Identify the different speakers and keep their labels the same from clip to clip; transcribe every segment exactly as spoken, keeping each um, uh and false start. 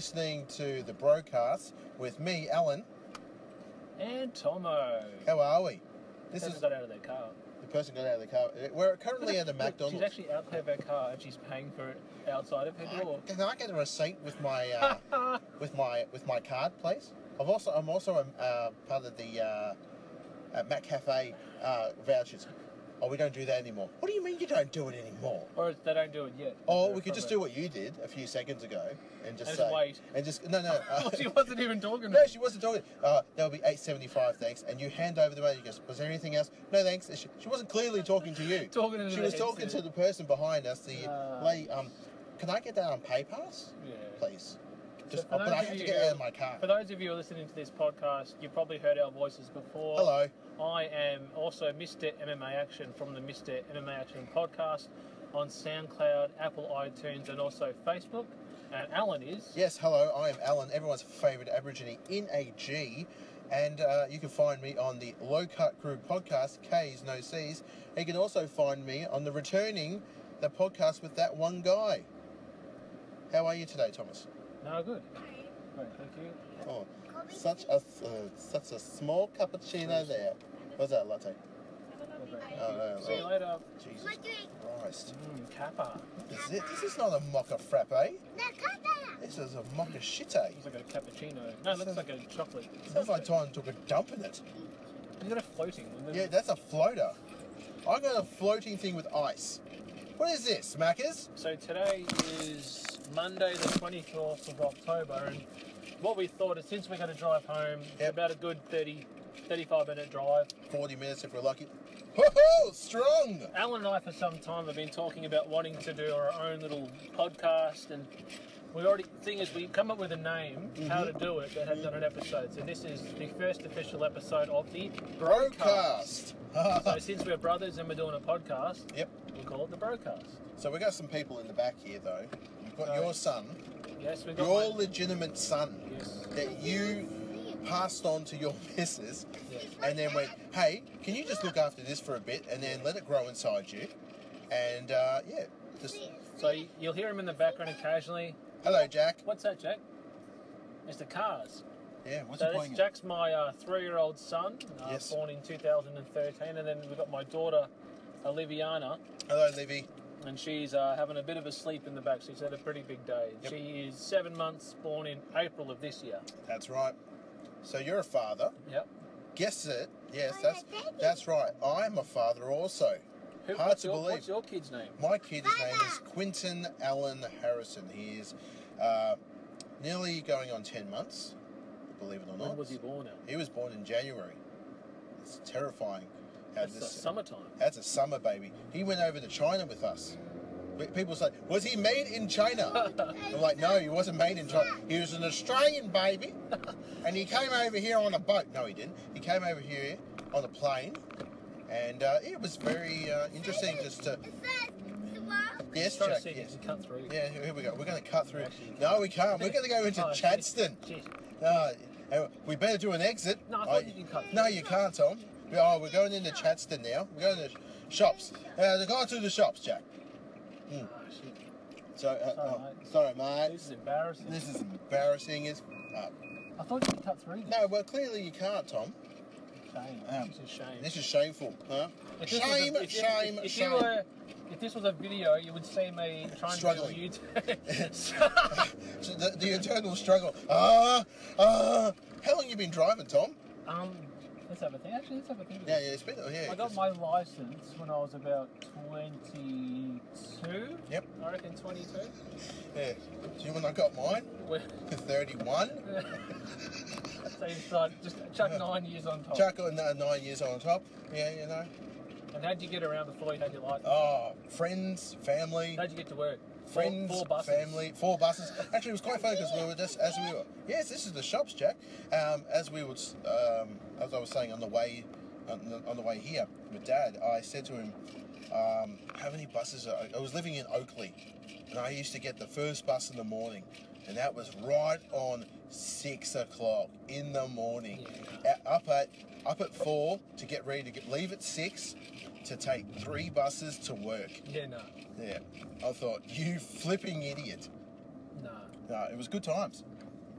Speaker 1: listening to the broadcast with me, Alan.
Speaker 2: And Tomo.
Speaker 1: How are we?
Speaker 2: This is got out of their car.
Speaker 1: The person got out of the car. We're currently at a
Speaker 2: Look,
Speaker 1: McDonald's.
Speaker 2: She's actually out of her car and she's paying for it outside of her door.
Speaker 1: Can I get a receipt with my uh, with my with my card, please? I've also I'm also a, uh, part of the uh, uh, Mac Cafe uh, vouchers. Oh, we don't do that anymore. What do you mean you don't do it anymore?
Speaker 2: Or they don't do it yet.
Speaker 1: Oh, we could just do what you did a few seconds ago and just
Speaker 2: and
Speaker 1: say
Speaker 2: just wait.
Speaker 1: and just no no. Uh,
Speaker 2: she wasn't even talking.
Speaker 1: No, she wasn't talking. Uh, that'll be eight seventy five, thanks. And you hand over the money. You goes, was there anything else? No, thanks. She, she wasn't clearly talking to you.
Speaker 2: talking to
Speaker 1: She
Speaker 2: the
Speaker 1: was
Speaker 2: headset.
Speaker 1: talking to the person behind us. The
Speaker 2: Uh,
Speaker 1: lady. Um, can I get that on PayPass?
Speaker 2: Yeah.
Speaker 1: Please. Just,
Speaker 2: for
Speaker 1: oh, but
Speaker 2: those
Speaker 1: I
Speaker 2: of
Speaker 1: have to
Speaker 2: you
Speaker 1: get
Speaker 2: who-
Speaker 1: out of my car.
Speaker 2: For those of you who are listening to this podcast, you've probably heard our voices before.
Speaker 1: Hello.
Speaker 2: I am also Mister M M A Action from the Mister M M A Action podcast on SoundCloud, Apple iTunes, and also Facebook. And Alan is...
Speaker 1: Yes, hello. I am Alan, everyone's favourite Aborigine in A G. And uh, you can find me on the Low Cut Crew podcast, K's No C's. And you can also find me on the Returning, the podcast with that one guy. How are you today, Thomas?
Speaker 2: No, good. Great, thank you.
Speaker 1: Oh, such a uh, such a small cappuccino there. What's that, latte?
Speaker 2: Okay.
Speaker 1: Oh, no,
Speaker 2: See you
Speaker 1: oh,
Speaker 2: later.
Speaker 1: Jesus Christ.
Speaker 2: Mmm, Kappa.
Speaker 1: What is it? This is not a mocha frappe. This is a mocha shite.
Speaker 2: Looks like a cappuccino. No, it looks like a chocolate.
Speaker 1: Sounds like Tom took a dump in it.
Speaker 2: You got a floating.
Speaker 1: Yeah, that's a floater. I got a floating thing with ice. What is this, Smackers?
Speaker 2: So today is Monday the twenty-fourth of October, and what we thought is since we're going to drive home, it's
Speaker 1: Yep.
Speaker 2: about a good thirty, thirty-five minute drive.
Speaker 1: forty minutes if we're lucky. Ho-ho! Strong!
Speaker 2: Alan and I for some time have been talking about wanting to do our own little podcast, and we already, thing is we come up with a name, how to do it, but haven't done an episode. So this is the first official episode of the
Speaker 1: Broadcast.
Speaker 2: So since we're brothers and we're doing a podcast,
Speaker 1: Yep.
Speaker 2: we'll call it the Broadcast.
Speaker 1: So we got some people in the back here, though. You've got
Speaker 2: So-
Speaker 1: your son,
Speaker 2: Yes, we got
Speaker 1: your
Speaker 2: one.
Speaker 1: legitimate son,
Speaker 2: Yes.
Speaker 1: that you passed on to your missus,
Speaker 2: Yes.
Speaker 1: and then went, hey, can you just look after this for a bit, and then let it grow inside you? And, uh, yeah, just...
Speaker 2: So y- you'll hear him in the background occasionally.
Speaker 1: Hello, Jack.
Speaker 2: What's that, Jack? It's the cars.
Speaker 1: Yeah, what's
Speaker 2: So
Speaker 1: he
Speaker 2: this
Speaker 1: playing?
Speaker 2: Jack's my uh, three-year-old son, uh,
Speaker 1: Yes.
Speaker 2: born in two thousand thirteen, and then we've got my daughter, Oliviana,
Speaker 1: Hello, Livy.
Speaker 2: and she's uh, having a bit of a sleep in the back. She's had a pretty big day.
Speaker 1: Yep.
Speaker 2: She is seven months, born in April of this year.
Speaker 1: That's right. So you're a father.
Speaker 2: Yep.
Speaker 1: Guess it. Yes, that's that's right. I'm a father also.
Speaker 2: Who,
Speaker 1: Hard
Speaker 2: what's
Speaker 1: to
Speaker 2: your,
Speaker 1: believe.
Speaker 2: What's your kid's name?
Speaker 1: My kid's name is Quinton Allen Harrison. He is uh, nearly going on ten months, believe it or not.
Speaker 2: When was he born at?
Speaker 1: He was born in January. It's terrifying. How
Speaker 2: It's the summertime.
Speaker 1: That's a summer baby. He went over to China with us. People say, was he made in China? I'm like, no, he wasn't made in China. He was an Australian baby. And he came over here on a boat. No, he didn't. He came over here on a plane. And uh, it was very uh, interesting just to... Yes,
Speaker 2: Trying to
Speaker 1: Jack,
Speaker 2: see if
Speaker 1: yes.
Speaker 2: you can cut through.
Speaker 1: Yeah, here we go. We're going to cut through.
Speaker 2: Actually,
Speaker 1: No, we can't. We're going to go into
Speaker 2: Oh,
Speaker 1: Chadston.
Speaker 2: shit, shit.
Speaker 1: Uh, we better do an exit.
Speaker 2: No, I thought you could cut.
Speaker 1: No, you can't, Tom. We- Oh, we're going into Chadston now. We're going to shops. Uh, they're going to the shops, Jack.
Speaker 2: Oh, shit.
Speaker 1: So, uh,
Speaker 2: Sorry,
Speaker 1: oh,
Speaker 2: mate.
Speaker 1: sorry, mate.
Speaker 2: This is embarrassing.
Speaker 1: This is embarrassing. Is uh,
Speaker 2: I thought you could cut through this.
Speaker 1: no, well, clearly you can't, Tom.
Speaker 2: Shame.
Speaker 1: Um,
Speaker 2: this is shame.
Speaker 1: This is shameful, huh?
Speaker 2: If this was
Speaker 1: Shame,
Speaker 2: a- if-
Speaker 1: shame,
Speaker 2: if, if
Speaker 1: shame.
Speaker 2: You were, if this was a video, you would see me trying
Speaker 1: Struggling.
Speaker 2: to do YouTube.
Speaker 1: So the, the eternal struggle. Ah, ah. How long you been driving, Tom?
Speaker 2: um, let's have a think. Actually, let's have a think.
Speaker 1: Yeah, yeah, it's been, yeah.
Speaker 2: I got
Speaker 1: 'cause-
Speaker 2: my license when I was about twenty-two.
Speaker 1: Yep.
Speaker 2: I reckon twenty-two.
Speaker 1: Yeah. Do you when I got mine?
Speaker 2: Where-
Speaker 1: thirty-one.
Speaker 2: so you start just chuck nine years on top.
Speaker 1: Chuck got uh, nine years on top. Yeah, you know.
Speaker 2: And how'd you get around before you had your license?
Speaker 1: Oh, friends, family.
Speaker 2: How'd you get to work?
Speaker 1: Friends,
Speaker 2: four, four buses.
Speaker 1: family, four buses. Actually, it was quite funny because we were just as we were. Yes, this is the shops, Jack. Um, as we would, um, as I was saying on the way, on the, on the way here with Dad, I said to him, um, "How many buses?" Are, I was living in Oakley, and I used to get the first bus in the morning, and that was right on six o'clock in the morning.
Speaker 2: Yeah.
Speaker 1: Uh, Up at up at four to get ready to get leave at six to take three buses to work.
Speaker 2: Yeah, no.
Speaker 1: Yeah, I thought, you flipping idiot.
Speaker 2: No.
Speaker 1: No, it was good times.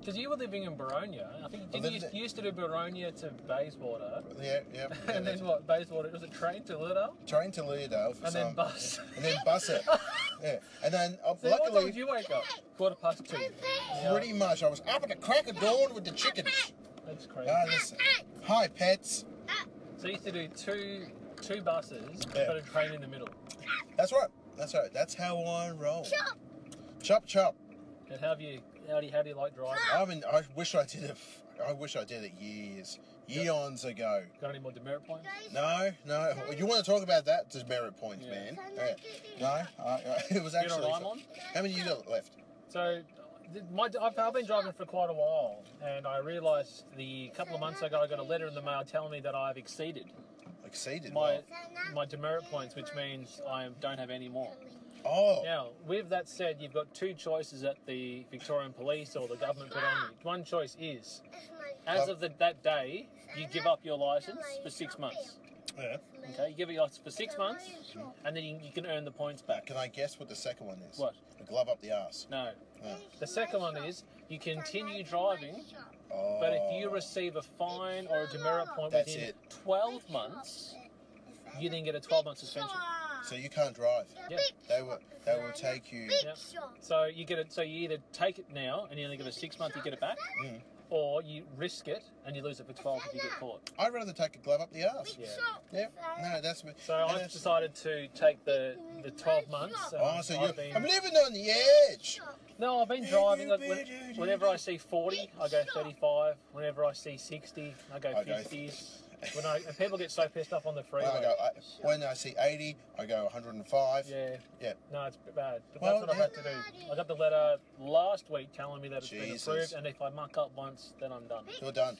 Speaker 2: Because you were living in Baronia. I think
Speaker 1: I
Speaker 2: didn't you
Speaker 1: lived
Speaker 2: used,
Speaker 1: there.
Speaker 2: you used to do Baronia to Bayswater,
Speaker 1: Yeah, yeah. yeah
Speaker 2: and then what? Bayswater was it train to Liddell,
Speaker 1: Train to Leardale for
Speaker 2: and
Speaker 1: some,
Speaker 2: then bus.
Speaker 1: and then bus it. Yeah, and then uh,
Speaker 2: So what time
Speaker 1: luckily,
Speaker 2: did you wake up? Quarter past two. Yeah,
Speaker 1: pretty much, I was up at the crack of dawn with the chickens.
Speaker 2: that's crazy.
Speaker 1: Ah, this- hi, pets.
Speaker 2: So you used to do two two buses,
Speaker 1: Yeah.
Speaker 2: but a train in the middle.
Speaker 1: That's right. That's right. That's how I roll. Chop, chop.
Speaker 2: And how have you? How do you, how do you like driving?
Speaker 1: I mean, I wish I did it. I wish I did it years, eons ago.
Speaker 2: Got any more demerit points?
Speaker 1: No, no. You want to talk about that demerit points,
Speaker 2: Yeah.
Speaker 1: man? Okay. No, I, I, it was
Speaker 2: You know
Speaker 1: actually.
Speaker 2: what I'm on?
Speaker 1: How many you got left?
Speaker 2: So, th- my, I've, I've been driving for quite a while, and I realised the couple of months ago I got a letter in the mail telling me that I've exceeded
Speaker 1: Exceeded.
Speaker 2: my
Speaker 1: Wow.
Speaker 2: my demerit points, which means I don't have any more.
Speaker 1: Oh.
Speaker 2: Now, with that said, you've got two choices that the Victorian Police or the government put on you. One choice is, as of the, that day, you give up your licence for six months.
Speaker 1: Yeah.
Speaker 2: Okay, you give it your for six months, and then you, you can earn the points back.
Speaker 1: Can I guess what the second one is?
Speaker 2: What?
Speaker 1: The glove up the arse.
Speaker 2: No.
Speaker 1: No.
Speaker 2: The second one is you continue driving,
Speaker 1: Oh.
Speaker 2: but if you receive a fine or a demerit point
Speaker 1: That's
Speaker 2: within
Speaker 1: it.
Speaker 2: twelve months, you then get a twelve month suspension.
Speaker 1: So you can't drive.
Speaker 2: Yeah.
Speaker 1: They will. They will take you.
Speaker 2: Yep. So you get it. So you either take it now and you only get a six month, you get it back,
Speaker 1: Mm.
Speaker 2: or you risk it and you lose it for twelve if you get caught.
Speaker 1: I'd rather take a glove up the arse.
Speaker 2: Yeah.
Speaker 1: Yeah. No, that's.
Speaker 2: So
Speaker 1: and
Speaker 2: I've
Speaker 1: that's-
Speaker 2: decided to take the the twelve months. and
Speaker 1: Oh, so
Speaker 2: I've
Speaker 1: you're.
Speaker 2: been-
Speaker 1: I'm living on the edge.
Speaker 2: No, I've been driving. Like, when, whenever I see forty, I go thirty-five. Whenever I see sixty, I go
Speaker 1: I go-
Speaker 2: fifties. When I and people get so pissed off on the freeway.
Speaker 1: When I, go, I, when I see eighty, I go one hundred five.
Speaker 2: Yeah.
Speaker 1: Yeah.
Speaker 2: No, it's bad. But
Speaker 1: Well,
Speaker 2: that's what I've had to do. I got the letter last week telling me that it's
Speaker 1: Jesus.
Speaker 2: been approved, and if I muck up once, then I'm done.
Speaker 1: You're done.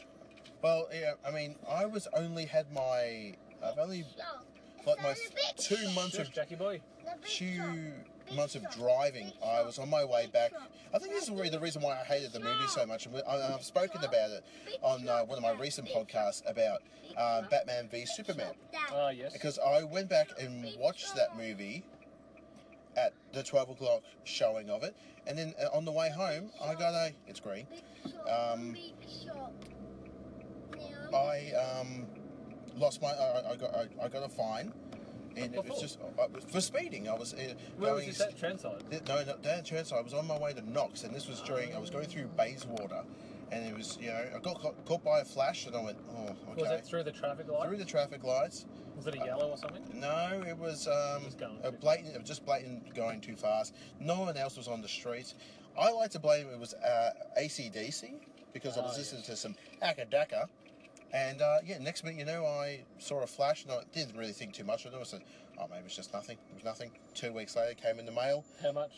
Speaker 1: Well, yeah. I mean, I was only had my. I've only like my two months
Speaker 2: Shush,
Speaker 1: of
Speaker 2: Jackie boy.
Speaker 1: two months of driving. I was on my way back. I think this is really the reason why I hated the movie so much. And I- I've spoken about it on uh, one of my recent podcasts about uh, Batman v Superman.
Speaker 2: Ah, yes.
Speaker 1: Because I went back and watched that movie at the twelve o'clock showing of it, and then uh, on the way home, I got a. It's green. Um, I um, lost my. I, I got. I, I got a fine, and it was just uh, for speeding. I was uh,
Speaker 2: Where
Speaker 1: going.
Speaker 2: was this at Transide?
Speaker 1: No, no, down Chertside. I was on my way to Knox, and this was during. I was going through Bayswater, and it was. You know, I got caught, caught by a flash, and I went, oh, okay.
Speaker 2: Was it through the traffic light?
Speaker 1: Through the traffic lights.
Speaker 2: Was it a yellow or something?
Speaker 1: No, it was um,
Speaker 2: Just going
Speaker 1: a
Speaker 2: too
Speaker 1: blatant, it was just blatant going too fast. No one else was on the streets. I like to blame it was uh, A C D C because I was
Speaker 2: Oh,
Speaker 1: listening
Speaker 2: yes.
Speaker 1: to some Akadaka. And uh, yeah, next minute, you know, I saw a flash and I didn't really think too much of it. I said, oh, maybe it's just nothing. It was nothing. Two weeks later, it came in the mail.
Speaker 2: How much?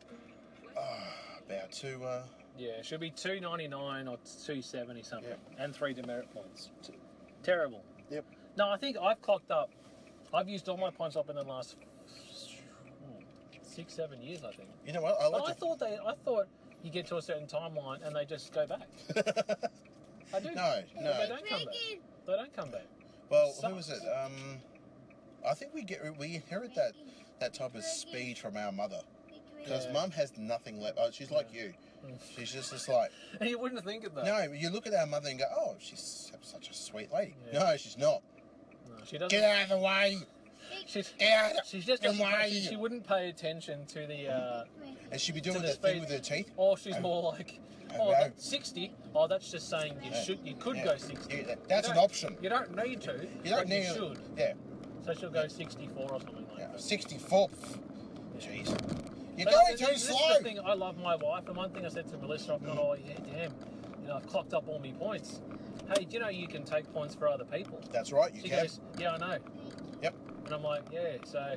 Speaker 1: Uh, about two. Uh,
Speaker 2: Yeah, it should be two ninety nine or two seventy something,
Speaker 1: Yeah.
Speaker 2: and three demerit points. T- Terrible.
Speaker 1: Yep.
Speaker 2: No, I think I've clocked up. I've used all my points up in the last hmm, six, seven years, I think.
Speaker 1: You know what? I
Speaker 2: But I
Speaker 1: like
Speaker 2: thought they, I thought you get to a certain timeline and they just go back.
Speaker 1: to.
Speaker 2: I do.
Speaker 1: No,
Speaker 2: But
Speaker 1: no.
Speaker 2: They don't come back. They don't come back.
Speaker 1: Well,
Speaker 2: Sucks.
Speaker 1: who was it? Um, I think we get we inherit that that type of speed from our mother. Because
Speaker 2: Yeah.
Speaker 1: mum has nothing left. Oh, she's like you.
Speaker 2: Mm.
Speaker 1: She's just, just like,
Speaker 2: And you wouldn't think of that.
Speaker 1: no, you look at our mother and go, oh, she's such a sweet lady.
Speaker 2: Yeah.
Speaker 1: No, she's not.
Speaker 2: No, she doesn't.
Speaker 1: Get out of the way.
Speaker 2: She's,
Speaker 1: Get out of
Speaker 2: she's just
Speaker 1: the
Speaker 2: doesn't,
Speaker 1: way.
Speaker 2: she, she wouldn't pay attention to the. Uh,
Speaker 1: And she'd be
Speaker 2: to
Speaker 1: doing
Speaker 2: the
Speaker 1: that thing
Speaker 2: speed.
Speaker 1: with her teeth.
Speaker 2: Or she's
Speaker 1: Um,
Speaker 2: more like,
Speaker 1: um,
Speaker 2: oh,
Speaker 1: no.
Speaker 2: that's sixty. Oh, that's just saying you
Speaker 1: Yeah.
Speaker 2: should, you could
Speaker 1: Yeah.
Speaker 2: go sixty.
Speaker 1: Yeah, that- that's
Speaker 2: You
Speaker 1: an
Speaker 2: don't-
Speaker 1: option.
Speaker 2: You don't need to.
Speaker 1: You don't
Speaker 2: but
Speaker 1: need
Speaker 2: You should.
Speaker 1: Yeah,
Speaker 2: So she'll go sixty-four or something like
Speaker 1: yeah.
Speaker 2: that.
Speaker 1: sixty-fourth. Jeez. You're
Speaker 2: But
Speaker 1: going
Speaker 2: this-
Speaker 1: too
Speaker 2: this is
Speaker 1: slow.
Speaker 2: the thing. I love my wife, and one thing I said to Melissa, I've gone, oh yeah, damn, you know, I've clocked up all my points. Hey, do you know you can take points for other people?
Speaker 1: That's right, you
Speaker 2: She
Speaker 1: can.
Speaker 2: goes, yeah, I know.
Speaker 1: Yep.
Speaker 2: And I'm like, yeah. So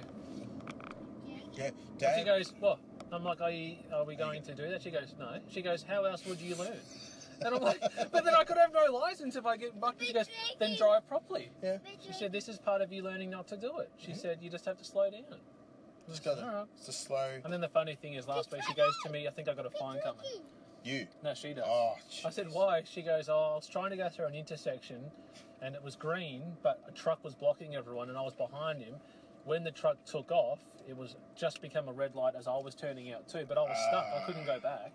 Speaker 1: Yeah.
Speaker 2: and she
Speaker 1: Dad,
Speaker 2: goes, what? I'm like, are, you, are we going to do that? She goes, no. She goes, how else would you learn? And I'm like, but then I could have no license if I get bucked. She goes, then drive properly.
Speaker 1: yeah.
Speaker 2: She said, this is part of you learning not to do it. She said, you just have to slow down.
Speaker 1: Just got
Speaker 2: Alright.
Speaker 1: It's a slow.
Speaker 2: And then the funny thing is, last week she goes to me, I think I got a fine coming.
Speaker 1: You.
Speaker 2: No, she does.
Speaker 1: Oh,
Speaker 2: I said,
Speaker 1: jeez.
Speaker 2: why? She goes, oh, I was trying to go through an intersection and it was green, but a truck was blocking everyone and I was behind him. When the truck took off, it was just become a red light as I was turning out too, but I was stuck. I couldn't go back.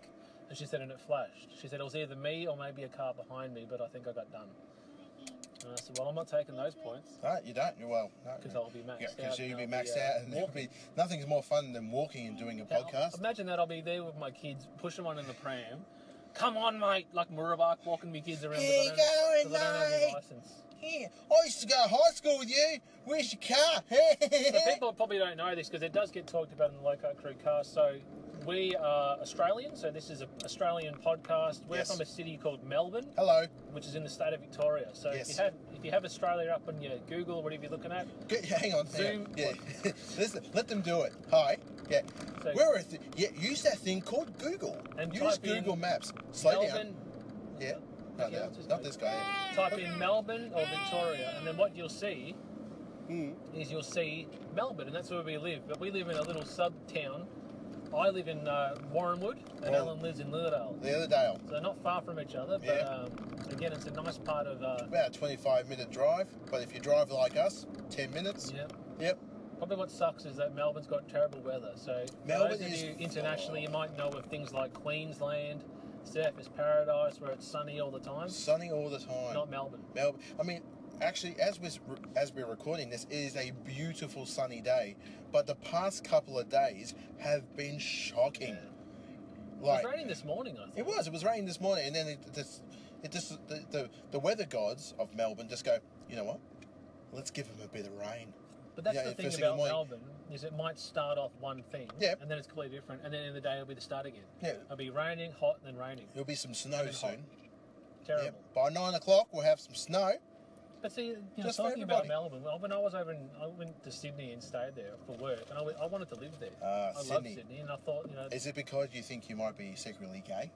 Speaker 2: And she said, and it flashed. She said it was either me or maybe a car behind me, but I think I got done. And I said, well, I'm not taking those points.
Speaker 1: No, you don't. You're well.
Speaker 2: Because
Speaker 1: no.
Speaker 2: I'll be maxed
Speaker 1: Yeah,
Speaker 2: out.
Speaker 1: because you'll be
Speaker 2: and
Speaker 1: maxed
Speaker 2: I'll
Speaker 1: out,
Speaker 2: uh,
Speaker 1: and it'll
Speaker 2: walking.
Speaker 1: be nothing's more fun than walking and doing a
Speaker 2: Now,
Speaker 1: podcast.
Speaker 2: Imagine that I'll be there with my kids, pushing one in the pram. Come on, mate, like Murabak walking me kids around.
Speaker 1: Here you
Speaker 2: because I
Speaker 1: going,
Speaker 2: don't, 'cause I don't have
Speaker 1: mate?
Speaker 2: any license.
Speaker 1: Here, I used to go to high school with you. Where's your car?
Speaker 2: So people probably don't know this because it does get talked about in the Loco Crew cast. So we are Australian, so this is an Australian podcast. We're
Speaker 1: Yes.
Speaker 2: from a city called Melbourne,
Speaker 1: Hello.
Speaker 2: which is in the state of Victoria. So
Speaker 1: Yes.
Speaker 2: if you have if you have Australia up on your Google or whatever you're looking at,
Speaker 1: Get, hang on. hang on.
Speaker 2: Zoom.
Speaker 1: Yeah. Listen, let them do it. Hi. Yeah.
Speaker 2: So-
Speaker 1: We're a th- yeah. Use that thing called Google.
Speaker 2: And
Speaker 1: use
Speaker 2: type in
Speaker 1: Google Maps. Slow
Speaker 2: Melbourne,
Speaker 1: down. Yeah. No,
Speaker 2: Okay,
Speaker 1: no,
Speaker 2: let's just
Speaker 1: not
Speaker 2: go.
Speaker 1: this guy.
Speaker 2: type in Melbourne or Victoria, and then what you'll see
Speaker 1: Mm.
Speaker 2: is you'll see Melbourne, and that's where we live. But we live in a little sub town. I live in uh, Warrenwood, and
Speaker 1: Well-
Speaker 2: Alan lives in Lillardale.
Speaker 1: The other day,
Speaker 2: So they're not far from each other, but
Speaker 1: Yeah.
Speaker 2: um, again, it's a nice part of. Uh,
Speaker 1: about a twenty-five minute drive. But if you drive like us, ten minutes.
Speaker 2: yeah.
Speaker 1: Yep.
Speaker 2: Probably what sucks is that Melbourne's got terrible weather. So for
Speaker 1: Melbourne
Speaker 2: those of
Speaker 1: is-
Speaker 2: you internationally, you might know of things like Queensland, Surfers Paradise, where it's sunny all the time.
Speaker 1: Sunny all the time.
Speaker 2: Not Melbourne.
Speaker 1: Melbourne. I mean, actually, as we as we're recording this, it is a beautiful sunny day. But the past couple of days have been shocking.
Speaker 2: It
Speaker 1: Like
Speaker 2: was raining this morning, I think.
Speaker 1: it was. It was raining this morning, and then it just it just the, the the weather gods of Melbourne just go. You know what? Let's give them a bit of rain.
Speaker 2: But that's
Speaker 1: Yeah,
Speaker 2: the thing
Speaker 1: first thing in the
Speaker 2: about
Speaker 1: morning.
Speaker 2: Melbourne is it might start off one thing,
Speaker 1: Yeah.
Speaker 2: and then it's completely different, and then in the day it'll be the start again.
Speaker 1: Yeah.
Speaker 2: It'll be raining, hot, and then raining.
Speaker 1: There'll be some snow
Speaker 2: Been hot.
Speaker 1: soon.
Speaker 2: Terrible.
Speaker 1: Yep. By nine o'clock, we'll have some snow.
Speaker 2: But see, you know,
Speaker 1: Just for
Speaker 2: talking about
Speaker 1: everybody.
Speaker 2: Melbourne, well, when I was over in, I went to Sydney and stayed there for work, and I, went- I wanted to live there.
Speaker 1: Ah,
Speaker 2: I love
Speaker 1: Sydney.
Speaker 2: Sydney, and I thought, you know,
Speaker 1: Is it because you think you might be secretly gay?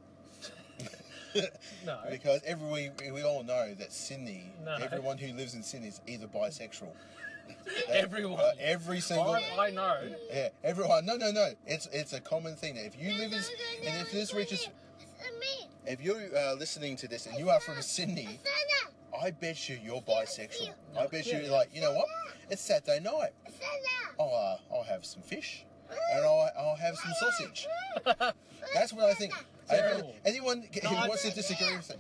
Speaker 2: no.
Speaker 1: Because every we all know that Sydney,
Speaker 2: No.
Speaker 1: everyone who lives in Sydney is either bisexual.
Speaker 2: Everyone.
Speaker 1: Uh, every single.
Speaker 2: I, I know.
Speaker 1: Yeah, everyone. No, no, no. It's it's a common thing. If you live in, and if this reaches, if you're uh, listening to this and you are from Sydney, I bet you you're bisexual. I bet you
Speaker 2: Yeah.
Speaker 1: like, you know what? It's Saturday night. I'll uh, I'll have some fish, and I'll I'll have some sausage. That's what I think.
Speaker 2: Terrible.
Speaker 1: Anyone who
Speaker 2: No, I-
Speaker 1: wants to disagree with it?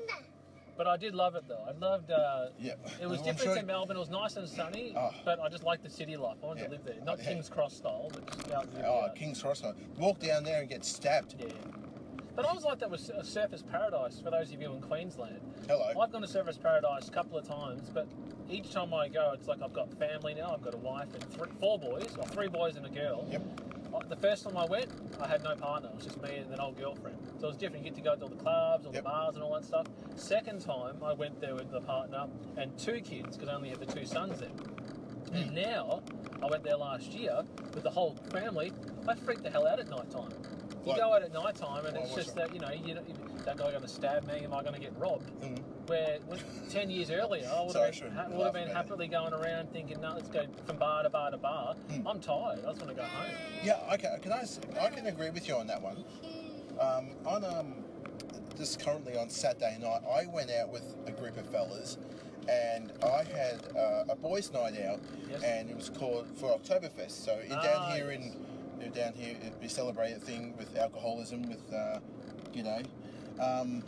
Speaker 2: But I did love it though. I loved. Uh,
Speaker 1: Yeah.
Speaker 2: It was
Speaker 1: I'm
Speaker 2: different
Speaker 1: sure-
Speaker 2: to Melbourne. It was nice and sunny,
Speaker 1: Oh.
Speaker 2: but I just liked the city life. I wanted
Speaker 1: Yeah.
Speaker 2: to live there, not
Speaker 1: Yeah.
Speaker 2: King's Cross style, but just out in the
Speaker 1: Oh,
Speaker 2: yard.
Speaker 1: King's Cross. Walk down there and get stabbed.
Speaker 2: Yeah. But I was like that with uh, Surfers Paradise for those of you in Queensland.
Speaker 1: Hello.
Speaker 2: I've gone to Surfers Paradise a couple of times, but each time I go, it's like I've got family now. I've got a wife and three, four boys, or three boys and a girl.
Speaker 1: Yep.
Speaker 2: Uh, The first time I went, I had no partner. It was just me and an old girlfriend. So it was different. You get to go to all the clubs, all
Speaker 1: Yep.
Speaker 2: the bars and all that stuff. Second time, I went there with the partner and two kids, because I only had the two sons then. And now, I went there last year with the whole family. I freaked the hell out at night time. You
Speaker 1: Like-
Speaker 2: go out at night time and
Speaker 1: Why,
Speaker 2: it's
Speaker 1: what's
Speaker 2: just
Speaker 1: wrong?
Speaker 2: that, you know, you, that guy going to stab me, am I going to get robbed?
Speaker 1: Mm.
Speaker 2: Where with ten years earlier, I would
Speaker 1: Sorry, I
Speaker 2: have been,
Speaker 1: shouldn't
Speaker 2: ha-
Speaker 1: laugh
Speaker 2: would have been
Speaker 1: about
Speaker 2: happily going around thinking, no, let's go from bar to bar to bar.
Speaker 1: Mm.
Speaker 2: I'm tired. I just want to go home.
Speaker 1: Yeah, okay. Can I? s- I can agree with you on that one. Um, on um, just currently on Saturday night, I went out with a group of fellas, and I had uh, a boys' night out,
Speaker 2: Yes.
Speaker 1: and it was called for Oktoberfest. So in,
Speaker 2: Ah,
Speaker 1: down here
Speaker 2: yes.
Speaker 1: in you know, down here, we celebrate a thing with alcoholism, with uh, you know. Um,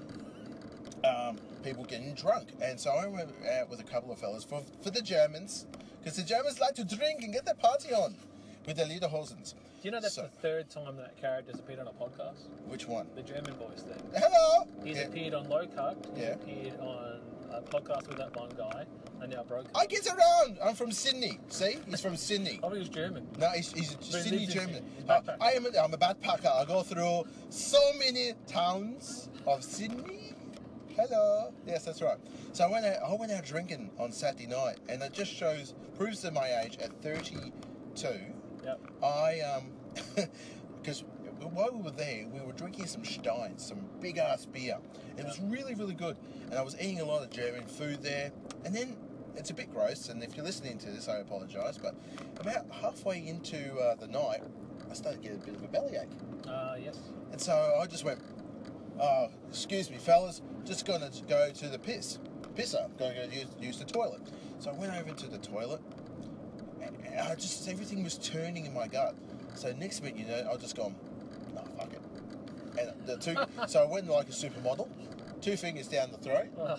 Speaker 1: um, people getting drunk, and so I went out with a couple of fellas for for the Germans, because the Germans like to drink and get their party on with their lederhosens.
Speaker 2: Do you know that's
Speaker 1: So-
Speaker 2: the third time that character's appeared on a podcast?
Speaker 1: Which one?
Speaker 2: The German voice thing.
Speaker 1: Hello.
Speaker 2: He's
Speaker 1: Yeah.
Speaker 2: appeared on Low Cut. He's
Speaker 1: Yeah.
Speaker 2: appeared on a podcast with that one guy, and now Broken.
Speaker 1: I get around. I'm from Sydney. See, he's from Sydney.
Speaker 2: Oh, he was German.
Speaker 1: No, he's, he's a
Speaker 2: he
Speaker 1: Sydney
Speaker 2: lives in
Speaker 1: German.
Speaker 2: Sydney.
Speaker 1: Uh,
Speaker 2: Backpacker.
Speaker 1: I am. A, I'm a backpacker. I go through so many towns of Sydney. Hello. Yes, that's right. So I went out. I went out drinking on Saturday night, and it just shows proves to my age at thirty-two.
Speaker 2: Yep.
Speaker 1: I um, because while we were there, we were drinking some Stein, some big ass beer. It was really, really good, and I was eating a lot of German food there. And then it's a bit gross, and if you're listening to this, I apologise. But about halfway into uh, the night, I started to get a bit of a bellyache,
Speaker 2: Uh, yes.
Speaker 1: and so I just went, "Oh, excuse me, fellas, just gonna go to the piss, pisser, gonna go use, use the toilet." So I went over to the toilet, and I just everything was turning in my gut. So next minute, you know, I just gone, "No, fuck it." and the two. So I went like a supermodel, two fingers down the throat.
Speaker 2: Ugh.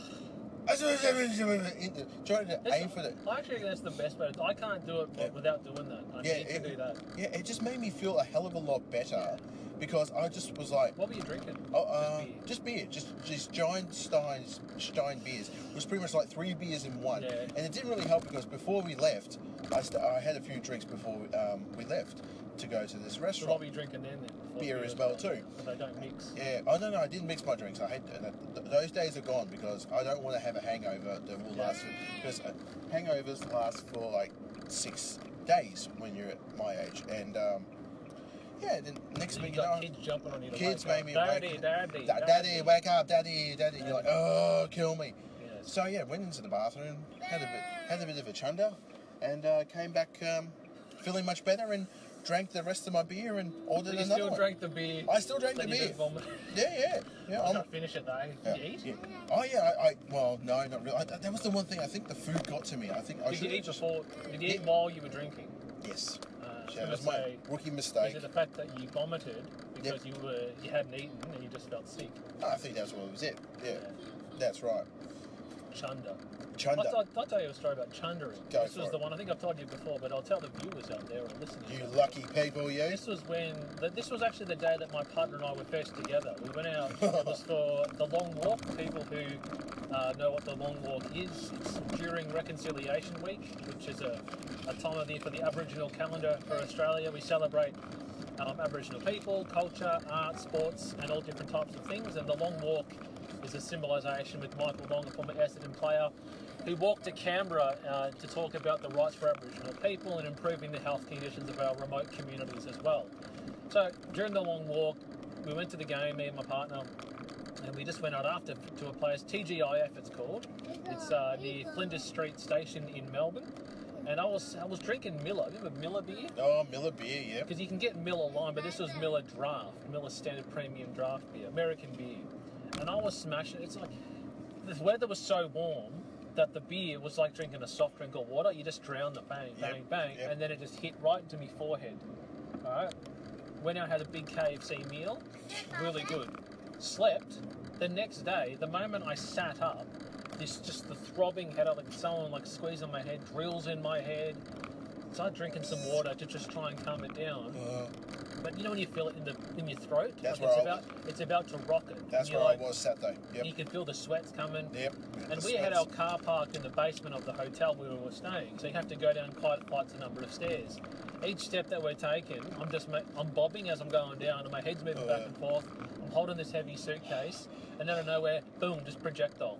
Speaker 1: Trying to
Speaker 2: That's-
Speaker 1: aim for the.
Speaker 2: I actually think that's the best way. To, I can't do it
Speaker 1: Yeah.
Speaker 2: without doing that. I
Speaker 1: Yeah,
Speaker 2: need to
Speaker 1: it,
Speaker 2: do that.
Speaker 1: yeah, it just made me feel a hell of a lot better because I just was like,
Speaker 2: What were you drinking?
Speaker 1: oh, uh,
Speaker 2: Just beer.
Speaker 1: just beer, just just giant Steins Stein beers. It was pretty much like three beers in one,
Speaker 2: Yeah.
Speaker 1: and it didn't really help because before we left, I, st- I had a few drinks before um, we left to go to this
Speaker 2: So what
Speaker 1: restaurant.
Speaker 2: were you drinking then? then? Before
Speaker 1: Beer
Speaker 2: beer
Speaker 1: as well too.
Speaker 2: But they don't mix.
Speaker 1: Yeah, oh no, no, I didn't mix my drinks. I hate th- th- those days are gone because I don't want to have a hangover that will last because uh, hangovers last for like six days when you're at my age, and um, yeah, then next
Speaker 2: So
Speaker 1: thing
Speaker 2: you
Speaker 1: you know,
Speaker 2: got kids jumping on you to
Speaker 1: kids
Speaker 2: wake
Speaker 1: made
Speaker 2: up.
Speaker 1: me
Speaker 2: Daddy,
Speaker 1: wake
Speaker 2: daddy,
Speaker 1: Da- daddy, wake up, daddy, daddy. You're like, oh, kill me.
Speaker 2: Yes.
Speaker 1: So yeah, went into the bathroom, had a bit, had a bit of a chunder, and uh, came back um, feeling much better and drank the rest of my beer and ordered
Speaker 2: But you
Speaker 1: another
Speaker 2: still
Speaker 1: one.
Speaker 2: drank the beer.
Speaker 1: I still drank
Speaker 2: then
Speaker 1: the
Speaker 2: you
Speaker 1: beer.
Speaker 2: just vomited.
Speaker 1: Yeah, yeah, yeah.
Speaker 2: I
Speaker 1: I'm,
Speaker 2: can't finish it though.
Speaker 1: yeah,
Speaker 2: Did you eat?
Speaker 1: yeah. Oh yeah, I, I well no, not really. I, that was the one thing. I think the food got to me. I think I
Speaker 2: Did you
Speaker 1: should
Speaker 2: eat before? Did you eat
Speaker 1: Yeah.
Speaker 2: while you were drinking?
Speaker 1: Yes,
Speaker 2: Uh, I was
Speaker 1: yeah, that
Speaker 2: gonna
Speaker 1: was my
Speaker 2: say,
Speaker 1: rookie
Speaker 2: is
Speaker 1: mistake.
Speaker 2: it the fact that you vomited because you were you hadn't eaten and you just felt sick?
Speaker 1: Oh, I think that's what was it. Yeah, that's right.
Speaker 2: Chunder.
Speaker 1: Chunder.
Speaker 2: I'll, I'll tell you a story about chundering.
Speaker 1: Go
Speaker 2: this
Speaker 1: for
Speaker 2: was
Speaker 1: it.
Speaker 2: the one I think I've told you before, but I'll tell the viewers out there or listeners.
Speaker 1: You
Speaker 2: out
Speaker 1: lucky people, you.
Speaker 2: This was when th- this was actually the day that my partner and I were first together. We went out. It was for the long walk. People who uh, know what the long walk is. It's during Reconciliation Week, which is a, a time of the year for the Aboriginal calendar for Australia. We celebrate um, Aboriginal people, culture, art, sports, and all different types of things. And the long walk is a symbolisation with Michael Long, a former Essendon player, who walked to Canberra uh, to talk about the rights for Aboriginal people and improving the health conditions of our remote communities as well. So during the long walk, we went to the game, me and my partner, and we just went out after to a place, T G I F it's called. It's uh, near Flinders Street Station in Melbourne. And I was I was drinking Miller. You remember Miller beer?
Speaker 1: Oh, Miller beer, yeah.
Speaker 2: Because you can get Miller Lime, but this was Miller Draft, Miller Standard Premium Draft beer, American beer. And I was smashing it. It's like, the weather was so warm that the beer was like drinking a soft drink or water. You just drown the bang, bang,
Speaker 1: Yep,
Speaker 2: bang,
Speaker 1: yep.
Speaker 2: and then it just hit right into my forehead. Alright? Went out, had a big K F C meal, really good. Slept. The next day, the moment I sat up, this just the throbbing head, like someone like squeezing my head, drills in my head. Started drinking some water to just try and calm it down.
Speaker 1: Uh,
Speaker 2: But you know when you feel it in the in your throat?
Speaker 1: That's
Speaker 2: like
Speaker 1: where
Speaker 2: it's
Speaker 1: I
Speaker 2: about it's about to rocket.
Speaker 1: that's
Speaker 2: and you're
Speaker 1: where
Speaker 2: like,
Speaker 1: I was Saturday. Yep.
Speaker 2: You can feel the sweats coming.
Speaker 1: Yep.
Speaker 2: And
Speaker 1: The
Speaker 2: we had
Speaker 1: sweats.
Speaker 2: our car parked in the basement of the hotel where we were staying, so you have to go down quite quite a number of stairs. Each step that we're taking, I'm just ma- I'm bobbing as I'm going down, and my head's moving
Speaker 1: Oh,
Speaker 2: back
Speaker 1: yeah.
Speaker 2: and forth. I'm holding this heavy suitcase, and out of nowhere, boom, just projectile.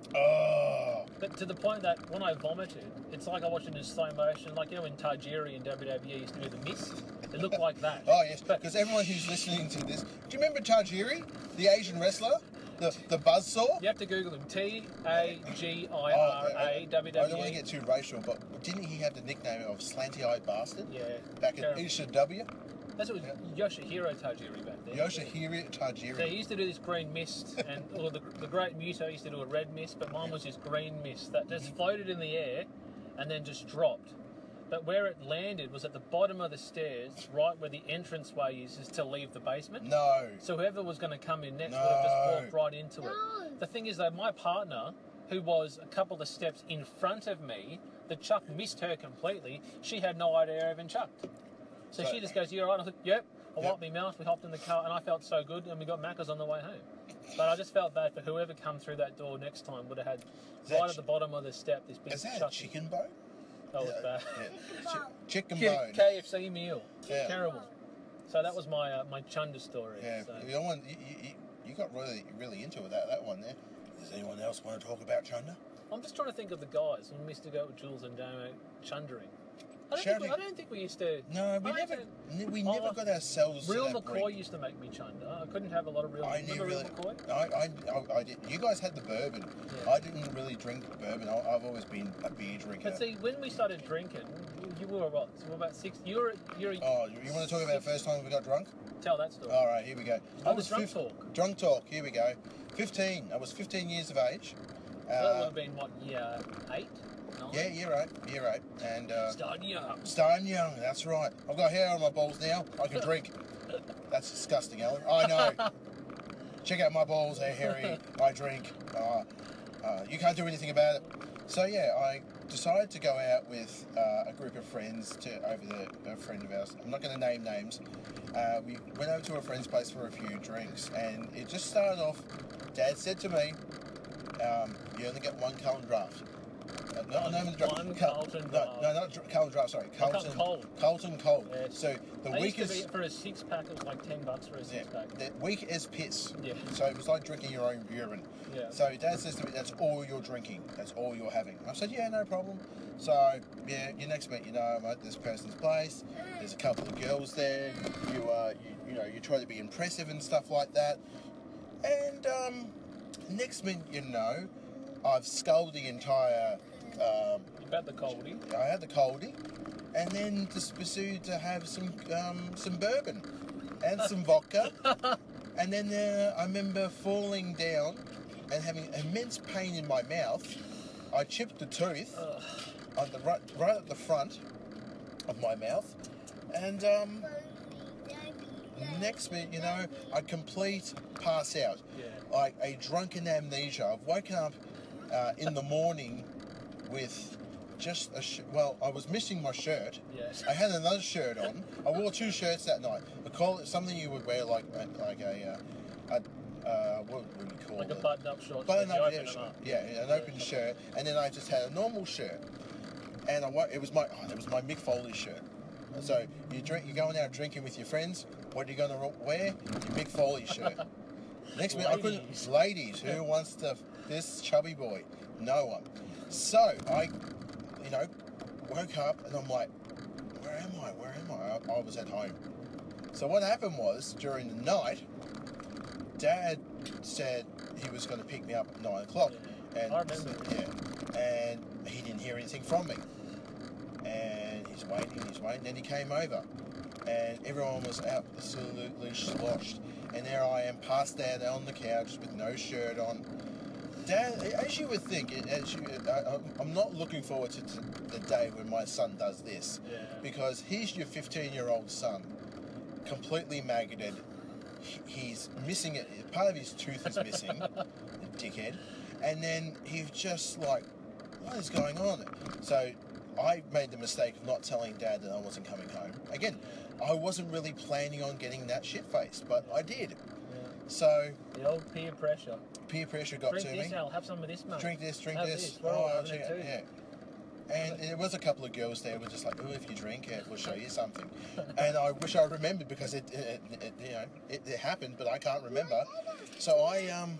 Speaker 1: Oh.
Speaker 2: But to the point that when I vomited, it's like I watched it in slow motion, like you know when Tajiri in W W E used to do the mist. It looked like that.
Speaker 1: Oh yes,
Speaker 2: But-
Speaker 1: because everyone who's listening to this, do you remember Tajiri, the Asian wrestler, the the buzzsaw?
Speaker 2: You have to Google him. T A G I
Speaker 1: Oh,
Speaker 2: R
Speaker 1: I- I-
Speaker 2: A W
Speaker 1: I don't
Speaker 2: W
Speaker 1: want to
Speaker 2: E.
Speaker 1: get too racial, but didn't he have the nickname of Slanty-Eyed Bastard
Speaker 2: Yeah.
Speaker 1: back in
Speaker 2: terrible.
Speaker 1: E C W?
Speaker 2: That's what Yoshihiro Tajiri back then.
Speaker 1: Yoshihiro
Speaker 2: So he
Speaker 1: Tajiri.
Speaker 2: used to do this green mist, and or the, the great Muto used to do a red mist, but mine was this green mist that just floated in the air and then just dropped. But where it landed was at the bottom of the stairs, right where the entranceway is, is to leave the basement.
Speaker 1: No.
Speaker 2: So whoever was going to come in next would have just
Speaker 1: No.
Speaker 2: walked right into it. The thing is, though, my partner, who was a couple of steps in front of me, the chuck missed her completely. She had no idea I even chucked. So,
Speaker 1: So-
Speaker 2: she just goes, "You all right?" I was like, "Yep." I
Speaker 1: Yep.
Speaker 2: wiped my mouth, we hopped in the car, and I felt so good, and we got Macca's on the way home. But I just felt bad for whoever come through that door next time would have had
Speaker 1: Is that
Speaker 2: right
Speaker 1: ch-
Speaker 2: at the bottom of the step this big
Speaker 1: Is that a
Speaker 2: chuck.
Speaker 1: chicken bone?
Speaker 2: That was
Speaker 1: Yeah,
Speaker 2: bad.
Speaker 1: yeah. Chi- chicken
Speaker 2: K-
Speaker 1: bone.
Speaker 2: KFC meal.
Speaker 1: Yeah.
Speaker 2: Terrible. So that was my uh, my chunder story.
Speaker 1: Yeah,
Speaker 2: So.
Speaker 1: you, know, one- you, you, you got really really into it, that that one there. Does anyone else want to talk about Chunder?
Speaker 2: I'm just trying to think of the guys when we used to go with Jules and Damo chundering. I don't, think we,
Speaker 1: Shouting.
Speaker 2: I don't think we used to.
Speaker 1: No, we
Speaker 2: I
Speaker 1: never,
Speaker 2: don't
Speaker 1: ne- we
Speaker 2: Oh,
Speaker 1: never got ourselves.
Speaker 2: Real
Speaker 1: to that
Speaker 2: McCoy
Speaker 1: brink.
Speaker 2: used to make me chunder. I couldn't have a lot of real.
Speaker 1: I
Speaker 2: Remember
Speaker 1: knew
Speaker 2: real
Speaker 1: really.
Speaker 2: McCoy?
Speaker 1: I, I, I, I did. You guys had the bourbon.
Speaker 2: Yeah.
Speaker 1: I didn't really drink bourbon. I, I've always been a beer drinker.
Speaker 2: But see, when we started drinking, you were what? So we're about six. You're you're.
Speaker 1: Oh, you, you want to talk about the first time we got drunk?
Speaker 2: Tell that story.
Speaker 1: All right, here we go.
Speaker 2: Oh, the drunk talk.
Speaker 1: Drunk talk. Here we go. Fifteen. I was fifteen years of age.
Speaker 2: So that would
Speaker 1: Uh,
Speaker 2: have been what year eight? Nine?
Speaker 1: yeah, year eight. Year eight. And uh,
Speaker 2: Starting young.
Speaker 1: starting young. That's right. I've got hair on my balls now. I can drink. That's disgusting, Alan. I know. check out my balls, they're hairy, I drink, uh, uh, you can't do anything about it. So yeah, I decided to go out with uh, a group of friends to over the a friend of ours. I'm not going to name names. Uh, we went over to a friend's place for a few drinks, and it just started off. Dad said to me, um, "You only get one Carlton draft." Uh, no,
Speaker 2: One-
Speaker 1: no, no, dra-
Speaker 2: one
Speaker 1: Cal-
Speaker 2: Carlton
Speaker 1: no,
Speaker 2: draft.
Speaker 1: no, not dra- Carlton draft. Sorry,
Speaker 2: Carlton
Speaker 1: Carlton
Speaker 2: Cold.
Speaker 1: Carlton Cold.
Speaker 2: Yes.
Speaker 1: So the
Speaker 2: They used to
Speaker 1: weakest.
Speaker 2: be, for a six pack, it was like ten bucks for a
Speaker 1: Yeah,
Speaker 2: six pack.
Speaker 1: the weak as piss.
Speaker 2: Yeah.
Speaker 1: So it was like drinking your own urine.
Speaker 2: Yeah.
Speaker 1: So Dad says to me, "That's all you're drinking. That's all you're having." I said, "Yeah, no problem." So yeah, you next meet, you know, I'm at this person's place. There's a couple of girls there. You uh, you, you know, you try to be impressive and stuff like that. And um, next minute, you know, I've sculled the entire. Um,
Speaker 2: You've had the coldie.
Speaker 1: I had the coldie, and then just proceeded to have some um, some bourbon and some vodka. And then uh, I remember falling down and having immense pain in my mouth. I chipped the tooth
Speaker 2: Ugh.
Speaker 1: on the right, right at the front of my mouth, and um, next minute, you know, I complete pass out,
Speaker 2: Yeah.
Speaker 1: like a drunken amnesia. I've woken up uh, in the morning with just a sh- well, I was missing my shirt.
Speaker 2: Yes.
Speaker 1: I had another shirt on. I wore two shirts that night. I call it something you would wear like a, like a, uh, a uh, what would we call
Speaker 2: Like
Speaker 1: it?
Speaker 2: a button-up short.
Speaker 1: Button
Speaker 2: so you
Speaker 1: up,
Speaker 2: open
Speaker 1: yeah,
Speaker 2: them
Speaker 1: sure.
Speaker 2: up.
Speaker 1: yeah, an open shirt, and then I just had a normal shirt, and I wa- it was my oh, it was my Mick Foley shirt. So you drink, you're going out drinking with your friends. What are you going to wear? Your Mick Foley shirt. Next minute, I couldn't.
Speaker 2: Ladies.
Speaker 1: Ladies, who wants to? This chubby boy, no one. So I, you know, woke up and I'm like, where am I? Where am I? I, I was at home. So what happened was during the night, Dad said he was going to pick me up at nine o'clock, and
Speaker 2: I remember.
Speaker 1: yeah, and he didn't hear anything from me, and he's waiting, he's waiting, and he came over, and everyone was absolutely sloshed, and there I am, passed out on the couch with no shirt on. Dad, as you would think, as you, I, I'm not looking forward to t- the day when my son does this,
Speaker 2: Yeah.
Speaker 1: because he's your fifteen-year-old son, completely maggoted. He's missing it. Part of his tooth is missing, the dickhead. And then he's just like, what is going on? So I made the mistake of not telling Dad that I wasn't coming home. Again, I wasn't really planning on getting that shit faced, but I did.
Speaker 2: Yeah.
Speaker 1: So
Speaker 2: The old peer pressure.
Speaker 1: peer pressure got
Speaker 2: Drink
Speaker 1: to
Speaker 2: this,
Speaker 1: me.
Speaker 2: Al. Have some of this, mate.
Speaker 1: Drink this, drink
Speaker 2: Have
Speaker 1: this.
Speaker 2: this. We're all
Speaker 1: Oh,
Speaker 2: having it
Speaker 1: yeah,
Speaker 2: too.
Speaker 1: yeah. And there was a couple of girls there who were just like, oh, if you drink it, we'll show you something. And I wish I remembered because it, it, it you know, it, it happened, but I can't remember. So I, um,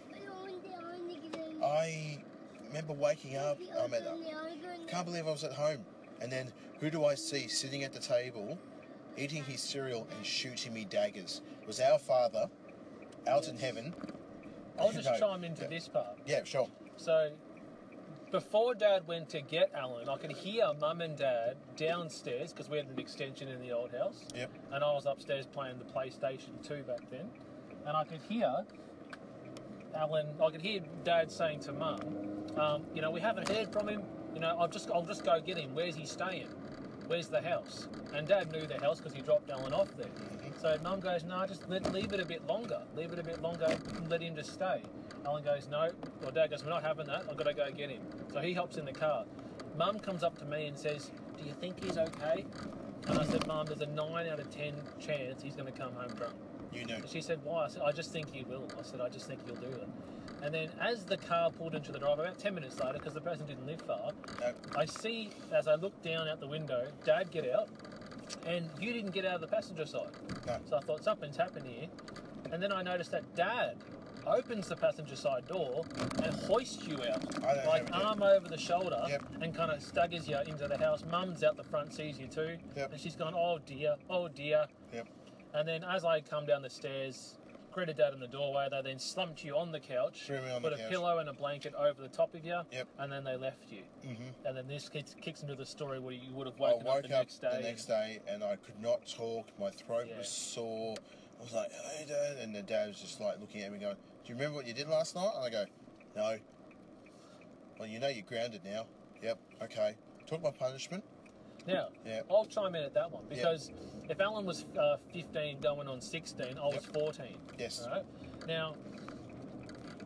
Speaker 1: I remember waking up. I mean, I can't believe I was at home. And then who do I see sitting at the table, eating his cereal and shooting me daggers? It was our father, out in heaven.
Speaker 2: I'll just
Speaker 1: No,
Speaker 2: chime into
Speaker 1: yeah.
Speaker 2: this part.
Speaker 1: Yeah, sure.
Speaker 2: So, before Dad went to get Alan, I could hear Mum and Dad downstairs because we had an extension in the old house.
Speaker 1: Yep.
Speaker 2: And I was upstairs playing the PlayStation two back then. And I could hear Alan, I could hear Dad saying to Mum, um, you know, we haven't heard from him. You know, I'll just, I'll just go get him. Where's he staying? Where's the house? And Dad knew the house because he dropped Alan off there. So Mum goes, no, just let, leave it a bit longer. Leave it a bit longer and let him just stay. Alan goes, no. Or Dad goes, we're not having that. I've got to go get him. So he hops in the car. Mum comes up to me and says, do you think he's okay? And I said, Mum, there's a nine out of ten chance he's going to come home drunk.
Speaker 1: You knew.
Speaker 2: And she said, why? I said, I just think he will. I said, I just think he'll do it. And then as the car pulled into the drive, about ten minutes later, because the person didn't live far,
Speaker 1: No.
Speaker 2: I see, as I look down out the window, Dad get out, and you didn't get out of the passenger side.
Speaker 1: No.
Speaker 2: So I thought, something's happened here. And then I noticed that Dad opens the passenger side door and hoists you out,
Speaker 1: I don't
Speaker 2: like
Speaker 1: know, yeah.
Speaker 2: arm over the shoulder,
Speaker 1: Yep.
Speaker 2: and kind of staggers you into the house. Mum's out the front, sees you too,
Speaker 1: Yep.
Speaker 2: and she's gone, oh dear, oh dear.
Speaker 1: Yep.
Speaker 2: And then as I come down the stairs, greeted Dad in the doorway, they then slumped you on the couch,
Speaker 1: Threw me on
Speaker 2: put
Speaker 1: the
Speaker 2: a
Speaker 1: couch.
Speaker 2: pillow and a blanket over the top of you,
Speaker 1: Yep.
Speaker 2: and then they left you.
Speaker 1: Mm-hmm.
Speaker 2: And then this kicks, kicks into the story where you would have
Speaker 1: I
Speaker 2: woken
Speaker 1: woke
Speaker 2: up the next day.
Speaker 1: the next day and I could not talk. My throat
Speaker 2: Yeah.
Speaker 1: was sore. I was like, hey, Dad. And the dad was just like looking at me going, do you remember what you did last night? And I go, no. Well, you know you're grounded now. Yep, okay. Took my punishment.
Speaker 2: Now,
Speaker 1: Yep.
Speaker 2: I'll chime in at that one because if Alan was uh, fifteen going on sixteen, I was
Speaker 1: Yep.
Speaker 2: fourteen.
Speaker 1: Yes.
Speaker 2: Right? Now,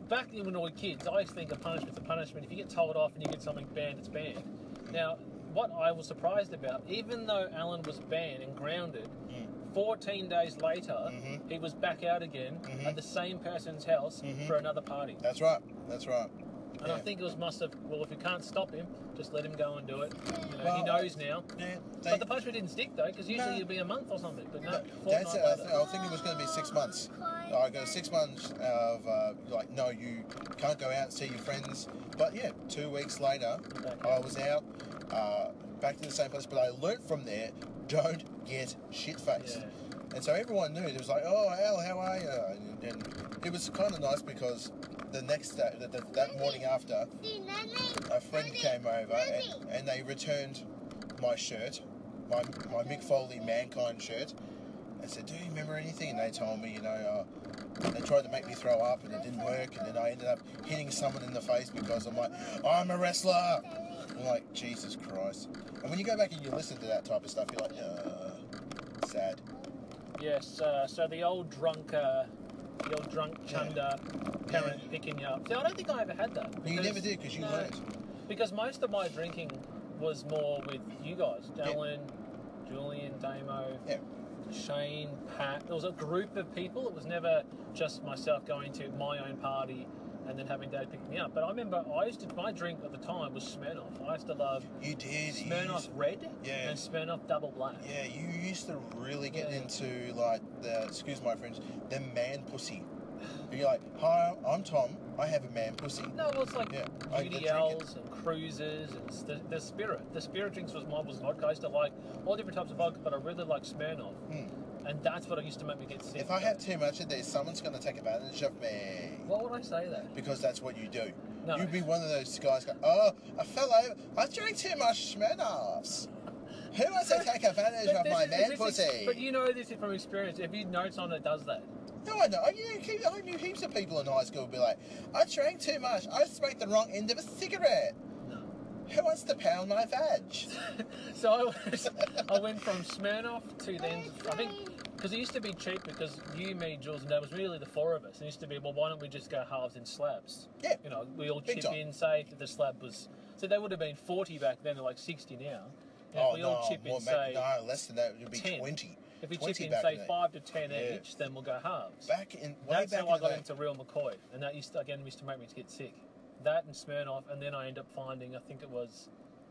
Speaker 2: back when we were kids, I used to think a punishment's a punishment. If you get told off and you get something banned, it's banned. Now, what I was surprised about, even though Alan was banned and grounded,
Speaker 1: Mm.
Speaker 2: fourteen days later,
Speaker 1: Mhm.
Speaker 2: he was back out again
Speaker 1: Mhm.
Speaker 2: at the same person's house
Speaker 1: Mhm.
Speaker 2: for another party.
Speaker 1: That's right. That's right.
Speaker 2: And
Speaker 1: Yeah.
Speaker 2: I think it was must have, well, if you can't stop him, just let him go and do it. You know,
Speaker 1: Well,
Speaker 2: he knows now.
Speaker 1: Yeah, they,
Speaker 2: But the punishment didn't stick, though, because usually
Speaker 1: No.
Speaker 2: it'd be a month or something. But no,
Speaker 1: But
Speaker 2: fortnight
Speaker 1: that's it. I,
Speaker 2: later.
Speaker 1: th- I think it was going to be six months. I go six months of uh, like, no, you can't go out and see your friends. But yeah, two weeks later,
Speaker 2: Back
Speaker 1: I
Speaker 2: out.
Speaker 1: was out, uh, back to the same place. But I learnt from there, don't get shit faced.
Speaker 2: Yeah.
Speaker 1: And so everyone knew. It was like, oh, Al, how are you? And, and it was kind of nice because the next day, the, the, that morning after, a friend came over and, and they returned my shirt, my my Mick Foley Mankind shirt. I said, do you remember anything? And they told me, you know, uh, they tried to make me throw up and it didn't work. And then I ended up hitting someone in the face because I'm like, I'm a wrestler. I'm like, Jesus Christ. And when you go back and you listen to that type of stuff, you're like, uh, sad.
Speaker 2: Yes, uh, so the old drunk, uh, the old drunk chunder parent
Speaker 1: Yeah.
Speaker 2: picking you up. See, I don't think I ever had that.
Speaker 1: You never did because you
Speaker 2: no,
Speaker 1: learned.
Speaker 2: Because most of my drinking was more with you guys,
Speaker 1: Yeah.
Speaker 2: Alan, Julian, Damo,
Speaker 1: Yeah.
Speaker 2: Shane, Pat. There was a group of people. It was never just myself going to my own party and then having Dad pick me up. But I remember I used to, my drink at the time was Smirnoff. I used to love
Speaker 1: You did. you
Speaker 2: Smirnoff
Speaker 1: used-
Speaker 2: Red
Speaker 1: Yeah.
Speaker 2: and Smirnoff Double Black.
Speaker 1: Yeah, you used to really get
Speaker 2: Yeah.
Speaker 1: into like the, excuse my French, the man pussy. You're like, hi, I'm Tom. I have a man pussy.
Speaker 2: No, well, it's like
Speaker 1: Yeah, I
Speaker 2: G
Speaker 1: could
Speaker 2: D
Speaker 1: drink
Speaker 2: Ls and cruises and s- the, the spirit. The spirit drinks was my was vodka. I used to like all different types of vodka, but I really like Smirnoff.
Speaker 1: Mm.
Speaker 2: And that's what used to make me get sick.
Speaker 1: If I have too much of this, someone's going to take advantage of me.
Speaker 2: Why would I say that?
Speaker 1: Because that's what you do.
Speaker 2: No.
Speaker 1: You'd be one of those guys go, oh, I fell over. I drank too much Smirnoffs. Who wants to take advantage
Speaker 2: But
Speaker 1: of
Speaker 2: this
Speaker 1: my
Speaker 2: is-
Speaker 1: man
Speaker 2: this is-
Speaker 1: pussy?
Speaker 2: But you know this from experience. If you know someone that does that,
Speaker 1: No, I know. I knew, heaps- I knew heaps of people in high school would be like, I drank too much. I smoked the wrong end of a cigarette. Who wants to pound my vag?
Speaker 2: so I, was, I went from Smirnoff to then I think because it used to be cheap because you, me, Jules, and Dad was really the four of us. It used to be well, why don't we just go halves in slabs?
Speaker 1: Yeah.
Speaker 2: You know, we all
Speaker 1: Big
Speaker 2: chip
Speaker 1: time.
Speaker 2: in. Say if the slab was so they would have been forty back then, they're like sixty now. And
Speaker 1: Oh,
Speaker 2: if we all
Speaker 1: no,
Speaker 2: chip in,
Speaker 1: more,
Speaker 2: say
Speaker 1: no, less than that. It would be
Speaker 2: ten.
Speaker 1: twenty.
Speaker 2: if we chip
Speaker 1: twenty
Speaker 2: in
Speaker 1: back
Speaker 2: say
Speaker 1: in the-
Speaker 2: five to ten
Speaker 1: Yeah.
Speaker 2: each, then we'll go halves.
Speaker 1: Back in, way
Speaker 2: That's
Speaker 1: back
Speaker 2: how I
Speaker 1: in
Speaker 2: got
Speaker 1: the,
Speaker 2: into Real McCoy, and that used to, again used to make me get sick. That and Smirnoff, and then I end up finding I think it was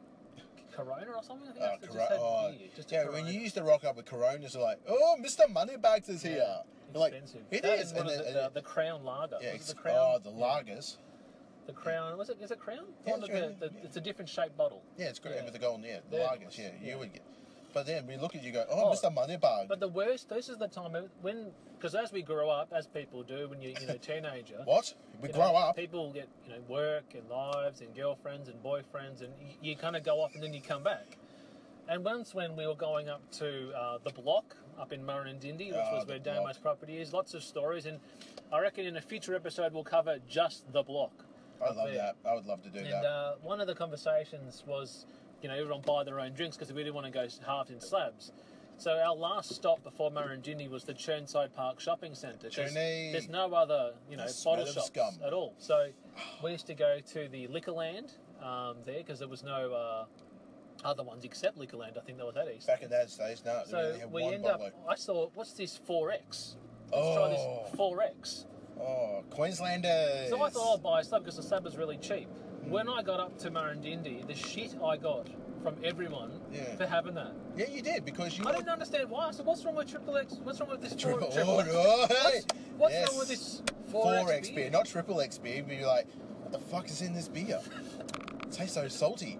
Speaker 2: Corona or something. I think
Speaker 1: Uh,
Speaker 2: I just
Speaker 1: Coro-
Speaker 2: had
Speaker 1: oh,
Speaker 2: beer, just a
Speaker 1: yeah,
Speaker 2: Corona.
Speaker 1: when you used to rock up with Coronas, you're like, oh, Mister Moneybags is here.
Speaker 2: Yeah,
Speaker 1: You're like,
Speaker 2: expensive.
Speaker 1: it
Speaker 2: That
Speaker 1: is.
Speaker 2: and what
Speaker 1: and
Speaker 2: is
Speaker 1: then-
Speaker 2: it, the, the Crown Lager.
Speaker 1: yeah,
Speaker 2: Was
Speaker 1: ex-
Speaker 2: it the Crown?
Speaker 1: oh, the
Speaker 2: Yeah.
Speaker 1: lagers.
Speaker 2: The Crown. Was it? Is it Crown? The
Speaker 1: Yeah,
Speaker 2: one
Speaker 1: it's
Speaker 2: with
Speaker 1: Crown,
Speaker 2: the, the,
Speaker 1: yeah.
Speaker 2: It's a different shaped bottle.
Speaker 1: Yeah, it's great
Speaker 2: Yeah.
Speaker 1: with the golden, yeah, the
Speaker 2: They're
Speaker 1: lagers,
Speaker 2: nice,
Speaker 1: yeah,
Speaker 2: yeah.
Speaker 1: you would get. But then we look at you go, oh,
Speaker 2: Oh,
Speaker 1: Mister Moneybag.
Speaker 2: But the worst. This is the time when, because as we grow up, as people do, when you you know teenager.
Speaker 1: What? We
Speaker 2: you
Speaker 1: grow
Speaker 2: know,
Speaker 1: up.
Speaker 2: People get you know work and lives and girlfriends and boyfriends, and you, you kind of go off and then you come back. And once when we were going up to uh, the block up in Murrindindi, which
Speaker 1: Ah,
Speaker 2: was
Speaker 1: the
Speaker 2: where
Speaker 1: block.
Speaker 2: Damo's property is, lots of stories, and I reckon in a future episode we'll cover just the block.
Speaker 1: I
Speaker 2: up
Speaker 1: love
Speaker 2: there.
Speaker 1: that. I would love to do
Speaker 2: And
Speaker 1: that.
Speaker 2: uh, one of the conversations was, you know, everyone buy their own drinks because we didn't want to go halves in slabs. So our last stop before Murrindindi was the Churnside Park Shopping Centre. 'cause
Speaker 1: Churney.
Speaker 2: There's no other, you know,
Speaker 1: The smell
Speaker 2: bottle
Speaker 1: of
Speaker 2: shops
Speaker 1: scum.
Speaker 2: at all. So we used to go to the Liquorland um, there because there was no uh, other ones except Liquorland. I think that was at East.
Speaker 1: Back in those days, no, they
Speaker 2: So
Speaker 1: only had
Speaker 2: we
Speaker 1: one
Speaker 2: end
Speaker 1: bottle.
Speaker 2: up. I saw what's this four X. Let's try
Speaker 1: Oh.
Speaker 2: this four X.
Speaker 1: Oh, Queenslanders.
Speaker 2: So I thought I'll buy a slab because the slab was really cheap. When I got up to Murrindindi, the shit I got from everyone
Speaker 1: Yeah.
Speaker 2: for having that.
Speaker 1: Yeah, you did because you.
Speaker 2: I didn't understand why. So what's wrong with triple X? What's wrong with this four,
Speaker 1: Triple,
Speaker 2: triple
Speaker 1: oh,
Speaker 2: X?
Speaker 1: no, hey.
Speaker 2: What's, what's
Speaker 1: Yes.
Speaker 2: wrong with this four,
Speaker 1: Four X beer, not triple X beer. But you're like, what the fuck is in this beer? It tastes so salty.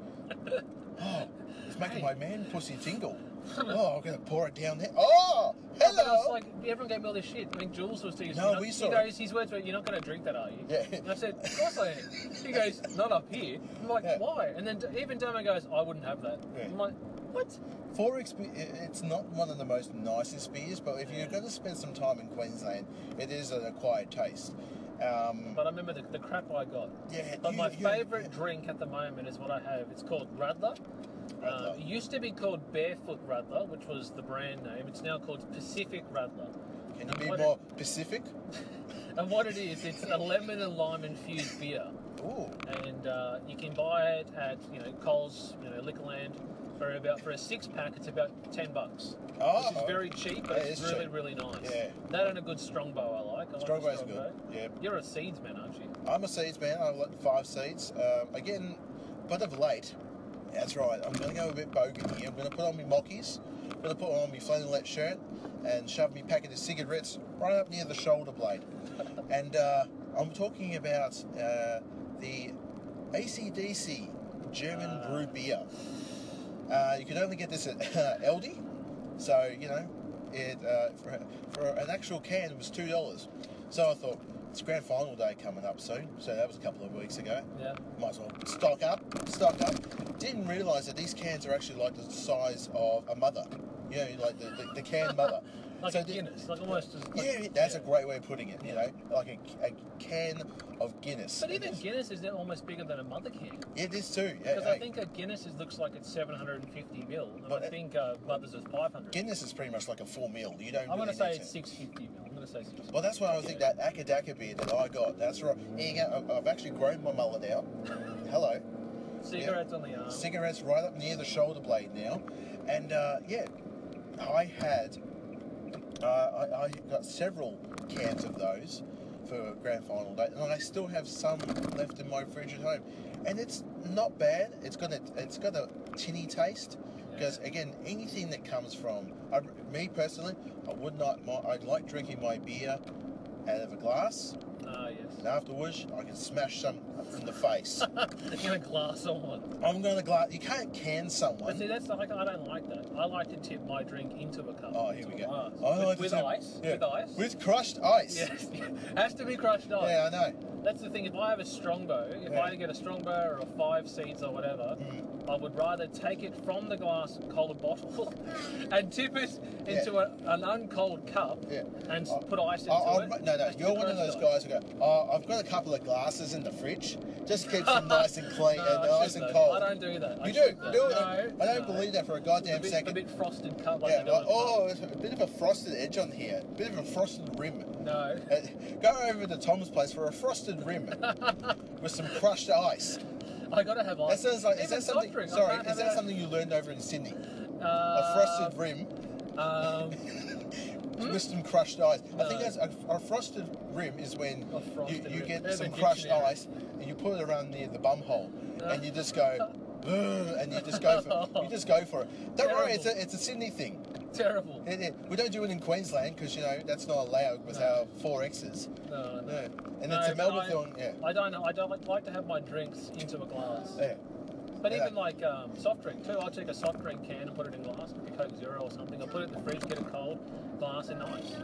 Speaker 1: Oh, it's making
Speaker 2: Hey.
Speaker 1: my man pussy tingle. Oh, I'm gonna pour it down there. Oh,
Speaker 2: Yeah, but I was
Speaker 1: hello.
Speaker 2: like, everyone gave me all this shit. I mean, Jules was teasing.
Speaker 1: No,
Speaker 2: you know,
Speaker 1: we saw
Speaker 2: he
Speaker 1: it.
Speaker 2: goes, his words were, "You're not going to drink that, are you?"
Speaker 1: Yeah.
Speaker 2: And I said, "Of course I am." He goes, "Not up here." I'm like,
Speaker 1: Yeah.
Speaker 2: "Why?" And then even Damo goes, "I wouldn't have that."
Speaker 1: Yeah.
Speaker 2: I'm like, "What?"
Speaker 1: Four X beer, it's not one of the most nicest beers, but if you're going to spend some time in Queensland, it is an acquired taste. Um,
Speaker 2: But I remember the, the crap I got.
Speaker 1: yeah,
Speaker 2: But
Speaker 1: you-
Speaker 2: my
Speaker 1: you-
Speaker 2: favourite
Speaker 1: yeah.
Speaker 2: drink at the moment is what I have. It's called Radler.
Speaker 1: Radler.
Speaker 2: Uh, it used to be called Barefoot Radler, which was the brand name. It's now called Pacific Radler.
Speaker 1: Can you be
Speaker 2: What
Speaker 1: more specific?
Speaker 2: And what it is, it's a lemon and lime infused beer,
Speaker 1: Ooh.
Speaker 2: and uh, you can buy it at you know Coles, you know Liquorland, for about for a six pack. It's about ten bucks,
Speaker 1: Oh,
Speaker 2: which is very cheap, but
Speaker 1: yeah,
Speaker 2: it's
Speaker 1: it's
Speaker 2: really
Speaker 1: cheap.
Speaker 2: really nice.
Speaker 1: Yeah.
Speaker 2: That and a good Strongbow I like. I
Speaker 1: Strong
Speaker 2: like
Speaker 1: Bay's
Speaker 2: the
Speaker 1: good.
Speaker 2: Strongbow.
Speaker 1: Yeah.
Speaker 2: You're a seeds man, aren't you?
Speaker 1: I'm a seeds man. I like five seeds. Um, again, but of late, that's right. I'm going to go a bit bogan here. I'm going to put on my mockies. I'm going to put on my flannelette shirt and shove me packet of cigarettes right up near the shoulder blade. And uh, I'm talking about uh, the A C D C German
Speaker 2: Uh.
Speaker 1: brew beer. Uh, you can only get this at uh, Aldi. So, you know, it uh, for, for an actual can it was two dollars. So I thought, it's grand final day coming up soon. So that was a couple of weeks ago.
Speaker 2: Yeah.
Speaker 1: Might as well stock up, stock up. Didn't realise that these cans are actually like the size of a mother. You know, like the, the, the can mother.
Speaker 2: Like
Speaker 1: So
Speaker 2: a
Speaker 1: the-
Speaker 2: Guinness, like almost as. Like,
Speaker 1: Yeah, that's
Speaker 2: yeah.
Speaker 1: a great way of putting it, you know, like a, a can of Guinness.
Speaker 2: But
Speaker 1: And
Speaker 2: even
Speaker 1: it's-
Speaker 2: Guinness is almost bigger than a mother can.
Speaker 1: It is too. Yeah,
Speaker 2: Because
Speaker 1: hey,
Speaker 2: I think a Guinness is, looks like it's seven hundred fifty mil, and
Speaker 1: But
Speaker 2: I
Speaker 1: it-
Speaker 2: think uh, Mother's is five hundred.
Speaker 1: Guinness is pretty much like a full meal. You don't
Speaker 2: I'm
Speaker 1: really
Speaker 2: going to say
Speaker 1: need
Speaker 2: it's
Speaker 1: to-
Speaker 2: six fifty mil. I'm going to say six fifty.
Speaker 1: Well, that's why I think that Akadaka beer that I got, that's right. Here you go. I've actually grown my mullet out. Hello.
Speaker 2: Cigarettes on the arm.
Speaker 1: Cigarettes right up near the shoulder blade now. And uh, yeah, I had, uh, I, I got several cans of those for grand final day, and I still have some left in my fridge at home. And it's not bad. It's got a, it's got a tinny taste. Because again, anything that comes from I, me personally, I would not. mi- I like drinking my beer out of a glass,
Speaker 2: Ah, yes.
Speaker 1: and afterwards I can smash some in the face.
Speaker 2: In a glass or what?
Speaker 1: I'm going to glass. You can't can
Speaker 2: But see,
Speaker 1: someone.
Speaker 2: that's like I don't like that. I like to tip my drink into a cup.
Speaker 1: Oh, here we
Speaker 2: into a
Speaker 1: go.
Speaker 2: glass.
Speaker 1: I
Speaker 2: with
Speaker 1: like to
Speaker 2: with
Speaker 1: say-
Speaker 2: ice.
Speaker 1: yeah,
Speaker 2: With ice.
Speaker 1: with crushed ice.
Speaker 2: Yes. Has to be crushed ice.
Speaker 1: Yeah, I know.
Speaker 2: That's the thing. If I have a Strongbow, if
Speaker 1: Yeah.
Speaker 2: I get a Strongbow or a five seeds or whatever,
Speaker 1: Mm.
Speaker 2: I would rather take it from the glass cold bottle and tip it into
Speaker 1: Yeah.
Speaker 2: a, an uncold cup
Speaker 1: Yeah.
Speaker 2: and s
Speaker 1: I-
Speaker 2: put ice into
Speaker 1: I- I'll-
Speaker 2: it.
Speaker 1: no, no,
Speaker 2: Has to
Speaker 1: you're
Speaker 2: be
Speaker 1: one of
Speaker 2: crushed
Speaker 1: those
Speaker 2: ice.
Speaker 1: guys who go, oh, I've got a couple of glasses in the fridge. Just keeps them nice and clean
Speaker 2: No,
Speaker 1: and
Speaker 2: I
Speaker 1: nice
Speaker 2: should
Speaker 1: and
Speaker 2: though.
Speaker 1: cold.
Speaker 2: I don't do that. I
Speaker 1: You do,
Speaker 2: should
Speaker 1: do
Speaker 2: though.
Speaker 1: it.
Speaker 2: No,
Speaker 1: I don't
Speaker 2: no.
Speaker 1: believe that for a
Speaker 2: a
Speaker 1: goddamn
Speaker 2: bit,
Speaker 1: second.
Speaker 2: a bit frosted cup like
Speaker 1: Yeah,
Speaker 2: they do
Speaker 1: like,
Speaker 2: in the pub.
Speaker 1: oh, it's a bit of a frosted edge on here. A bit of a frosted rim.
Speaker 2: No.
Speaker 1: Uh, go over to Tom's place for a frosted rim with some crushed ice.
Speaker 2: I gotta have
Speaker 1: That
Speaker 2: ice.
Speaker 1: sounds like, is
Speaker 2: Even
Speaker 1: that
Speaker 2: soft
Speaker 1: something,
Speaker 2: drink, I
Speaker 1: sorry,
Speaker 2: can't
Speaker 1: is
Speaker 2: have
Speaker 1: that
Speaker 2: it-
Speaker 1: something you learned over in Sydney?
Speaker 2: Uh,
Speaker 1: A frosted rim
Speaker 2: Um,
Speaker 1: with some crushed ice. I think
Speaker 2: No.
Speaker 1: that's a, a frosted rim is when
Speaker 2: A
Speaker 1: you,
Speaker 2: frosted
Speaker 1: you
Speaker 2: rim.
Speaker 1: get
Speaker 2: Urban
Speaker 1: some crushed
Speaker 2: Dictionary.
Speaker 1: ice and you put it around near the bum hole
Speaker 2: Uh.
Speaker 1: and you just go, "Ugh," and you just go for you just go for it. Don't worry, it's a, it's a Sydney thing.
Speaker 2: terrible.
Speaker 1: It- it- we don't do it in Queensland because you know that's not allowed with
Speaker 2: No.
Speaker 1: our four X's.
Speaker 2: No, no.
Speaker 1: Yeah. And
Speaker 2: No,
Speaker 1: it's a
Speaker 2: but
Speaker 1: Melbourne
Speaker 2: I-
Speaker 1: thing. Yeah.
Speaker 2: I don't know. I don't like, like to have my drinks into a glass.
Speaker 1: Yeah.
Speaker 2: But
Speaker 1: Yeah.
Speaker 2: even like um, soft drink too. I'll take a soft drink can and put it in glass, like a Coke Zero or something. I'll put it in the fridge, get it cold, glass and ice.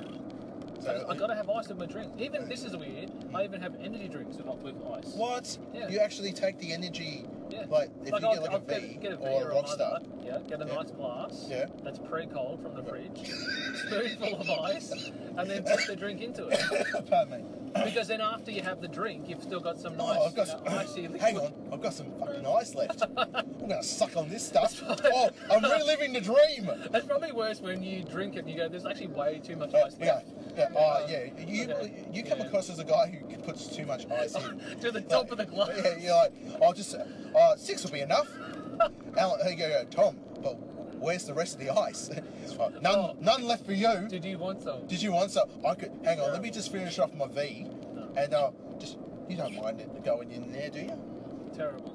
Speaker 1: So,
Speaker 2: I gotta have ice in my drink. Even this is weird. I even have energy drinks with, with ice.
Speaker 1: what?
Speaker 2: Yeah.
Speaker 1: You actually take the energy,
Speaker 2: Yeah.
Speaker 1: like if
Speaker 2: Like
Speaker 1: you
Speaker 2: I'll,
Speaker 1: get like
Speaker 2: I'll
Speaker 1: a V
Speaker 2: get, get a V
Speaker 1: or
Speaker 2: or
Speaker 1: a Rockstar.
Speaker 2: Mother, yeah, get a
Speaker 1: Yeah.
Speaker 2: nice glass.
Speaker 1: Yeah.
Speaker 2: That's pre-cold from the fridge, spoonful of ice, and then put the drink into it.
Speaker 1: Pardon me.
Speaker 2: Because then after you have the drink, you've still got some nice,
Speaker 1: Oh, I've got
Speaker 2: you
Speaker 1: some,
Speaker 2: know, icy liquid.
Speaker 1: hang on, I've got some fucking ice left. I'm gonna suck on this stuff.
Speaker 2: That's fine.
Speaker 1: Oh, I'm reliving the dream.
Speaker 2: It's probably worse when you drink it and you go, there's actually way too much
Speaker 1: Uh,
Speaker 2: ice
Speaker 1: yeah,
Speaker 2: left.
Speaker 1: yeah, oh yeah. You
Speaker 2: Okay.
Speaker 1: you come
Speaker 2: Yeah.
Speaker 1: across as a guy who puts too much ice in.
Speaker 2: To the top of the glass.
Speaker 1: Yeah, you're like, I'll just uh, six will be enough. Alan, here you go, Tom. But where's the rest of the ice? Uh, none,
Speaker 2: Oh.
Speaker 1: none left for you.
Speaker 2: Did you want some?
Speaker 1: Did you want some? I could. Hang on, let me just finish off my V, and uh, just you don't mind it going in there, do you?
Speaker 2: Terrible.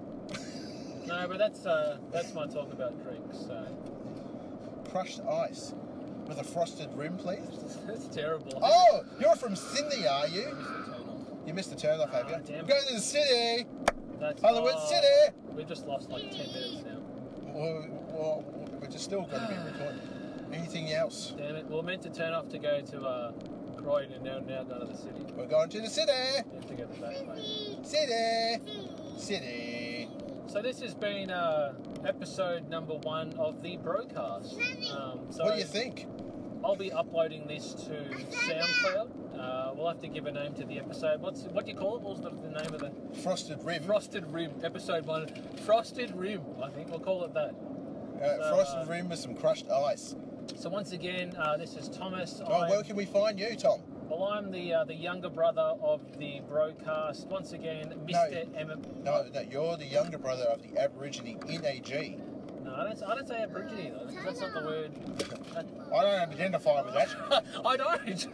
Speaker 2: No, but that's uh, that's my talk about drinks. So
Speaker 1: Crushed ice with a frosted rim, please.
Speaker 2: it's terrible.
Speaker 1: Oh, you're from Sydney, are you?
Speaker 2: Oh,
Speaker 1: You missed the turn off, have
Speaker 2: Ah,
Speaker 1: you?
Speaker 2: damn
Speaker 1: We're going to the city.
Speaker 2: that's
Speaker 1: Hollywood
Speaker 2: oh,
Speaker 1: City.
Speaker 2: We've just lost like ten minutes now.
Speaker 1: Well, well, we're just still going to be recording. Anything else?
Speaker 2: Damn it. We were meant to turn off to go to uh, Croydon and now now going to the city.
Speaker 1: We're going to the city.
Speaker 2: We have to go the back way.
Speaker 1: City. City.
Speaker 2: So this has been uh, episode number one of the broadcast. Um, so
Speaker 1: What do you think?
Speaker 2: I'll be uploading this to SoundCloud. Uh, we'll have to give a name to the episode. What's what do you call it? What was the, the name of the
Speaker 1: Frosted rim.
Speaker 2: Frosted Rim episode one? Frosted Rim. I think we'll call it that.
Speaker 1: Uh,
Speaker 2: So,
Speaker 1: frosted
Speaker 2: uh,
Speaker 1: rim with some crushed ice.
Speaker 2: So once again, uh, this is Thomas.
Speaker 1: Oh,
Speaker 2: I'm-
Speaker 1: where can we find you, Tom?
Speaker 2: Well, I'm the uh, the younger brother of the broadcast. Once again, Mister Emmett.
Speaker 1: No, no, you're the younger brother of the Aborigine N A G.
Speaker 2: No, I don't, I don't say Aborigine though. That's not the word.
Speaker 1: I don't identify with that.
Speaker 2: I don't.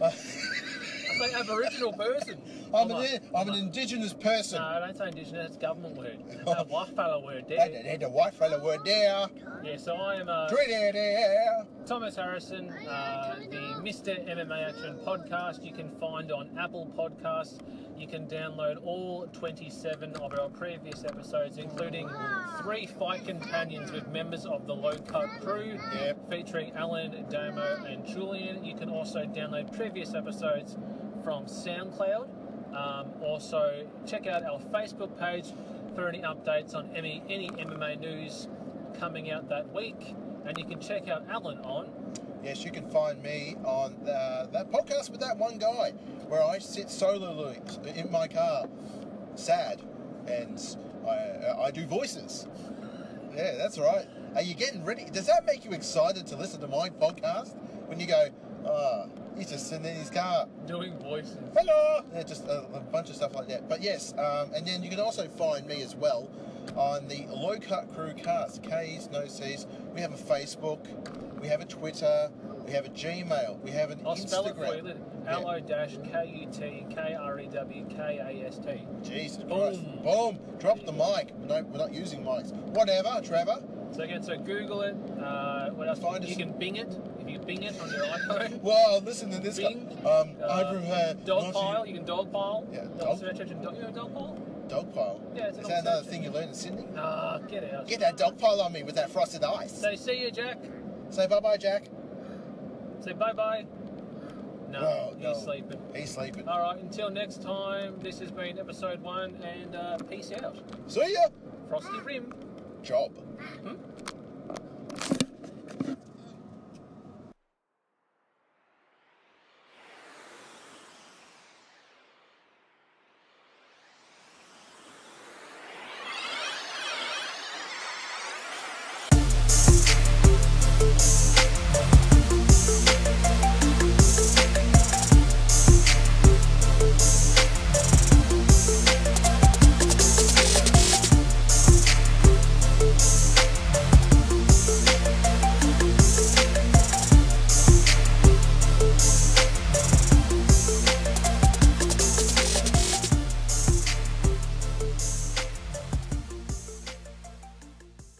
Speaker 2: I say Aboriginal person.
Speaker 1: I'm,
Speaker 2: Come
Speaker 1: an,
Speaker 2: on.
Speaker 1: I'm an indigenous person.
Speaker 2: No, I don't say Indigenous. It's government word. It's a white fella word
Speaker 1: That,
Speaker 2: there.
Speaker 1: that, that white fella word there.
Speaker 2: Yeah, so I am uh,
Speaker 1: Three there, there.
Speaker 2: Thomas Harrison, uh, the Mister M M A Action podcast. You can find on Apple Podcasts. You can download all twenty-seven of our previous episodes, including three fight companions with members of the Low Cut crew,
Speaker 1: Yep.
Speaker 2: featuring Alan, Damo, and Julian. You can also download previous episodes from SoundCloud. Um, also, check out our Facebook page for any updates on any, any M M A news coming out that week. And you can check out Alan on.
Speaker 1: Yes, you can find me on the, that podcast with that one guy where I sit solo in my car, sad, and I, I do voices. Yeah, that's right. Are you getting ready? Does that make you excited to listen to my podcast? When you go, oh, he's just sitting in his car.
Speaker 2: Doing voices.
Speaker 1: Hello! Yeah, just a, a bunch of stuff like that. But yes, um, and then you can also find me as well on the Low Cut Crew cast, K's, no C's. We have a Facebook, we have a Twitter, we have a Gmail, we have an
Speaker 2: I'll
Speaker 1: Instagram.
Speaker 2: spell it for you. L O K U T K R E W K A S T.
Speaker 1: Jesus
Speaker 2: Boom.
Speaker 1: Christ. Boom. Drop the mic. No, we're not using mics. Whatever, Trevor.
Speaker 2: So again, so Google it. Uh, what else?
Speaker 1: Find
Speaker 2: you
Speaker 1: us-
Speaker 2: can Bing it. If you Bing it on your iPhone.
Speaker 1: Well, listen to this
Speaker 2: Bing.
Speaker 1: guy. Um,
Speaker 2: Uh,
Speaker 1: over uh,
Speaker 2: Dogpile. You can dogpile.
Speaker 1: Yeah,
Speaker 2: Uh,
Speaker 1: dog-
Speaker 2: Search engine. Dog, you know Dogpile?
Speaker 1: Dogpile.
Speaker 2: Yeah, it's an
Speaker 1: Is
Speaker 2: old
Speaker 1: that another
Speaker 2: search
Speaker 1: thing you learned in Sydney?
Speaker 2: Ah, get out.
Speaker 1: Get that dogpile on me with that frosted ice.
Speaker 2: Say see you, Jack.
Speaker 1: Say bye-bye, Jack.
Speaker 2: Say bye bye. No,
Speaker 1: No,
Speaker 2: he's
Speaker 1: no.
Speaker 2: sleeping.
Speaker 1: He's sleeping.
Speaker 2: All right. Until next time. This has been episode one, and uh, peace out.
Speaker 1: See ya.
Speaker 2: Frosty Rim.
Speaker 1: Job.
Speaker 2: Hmm?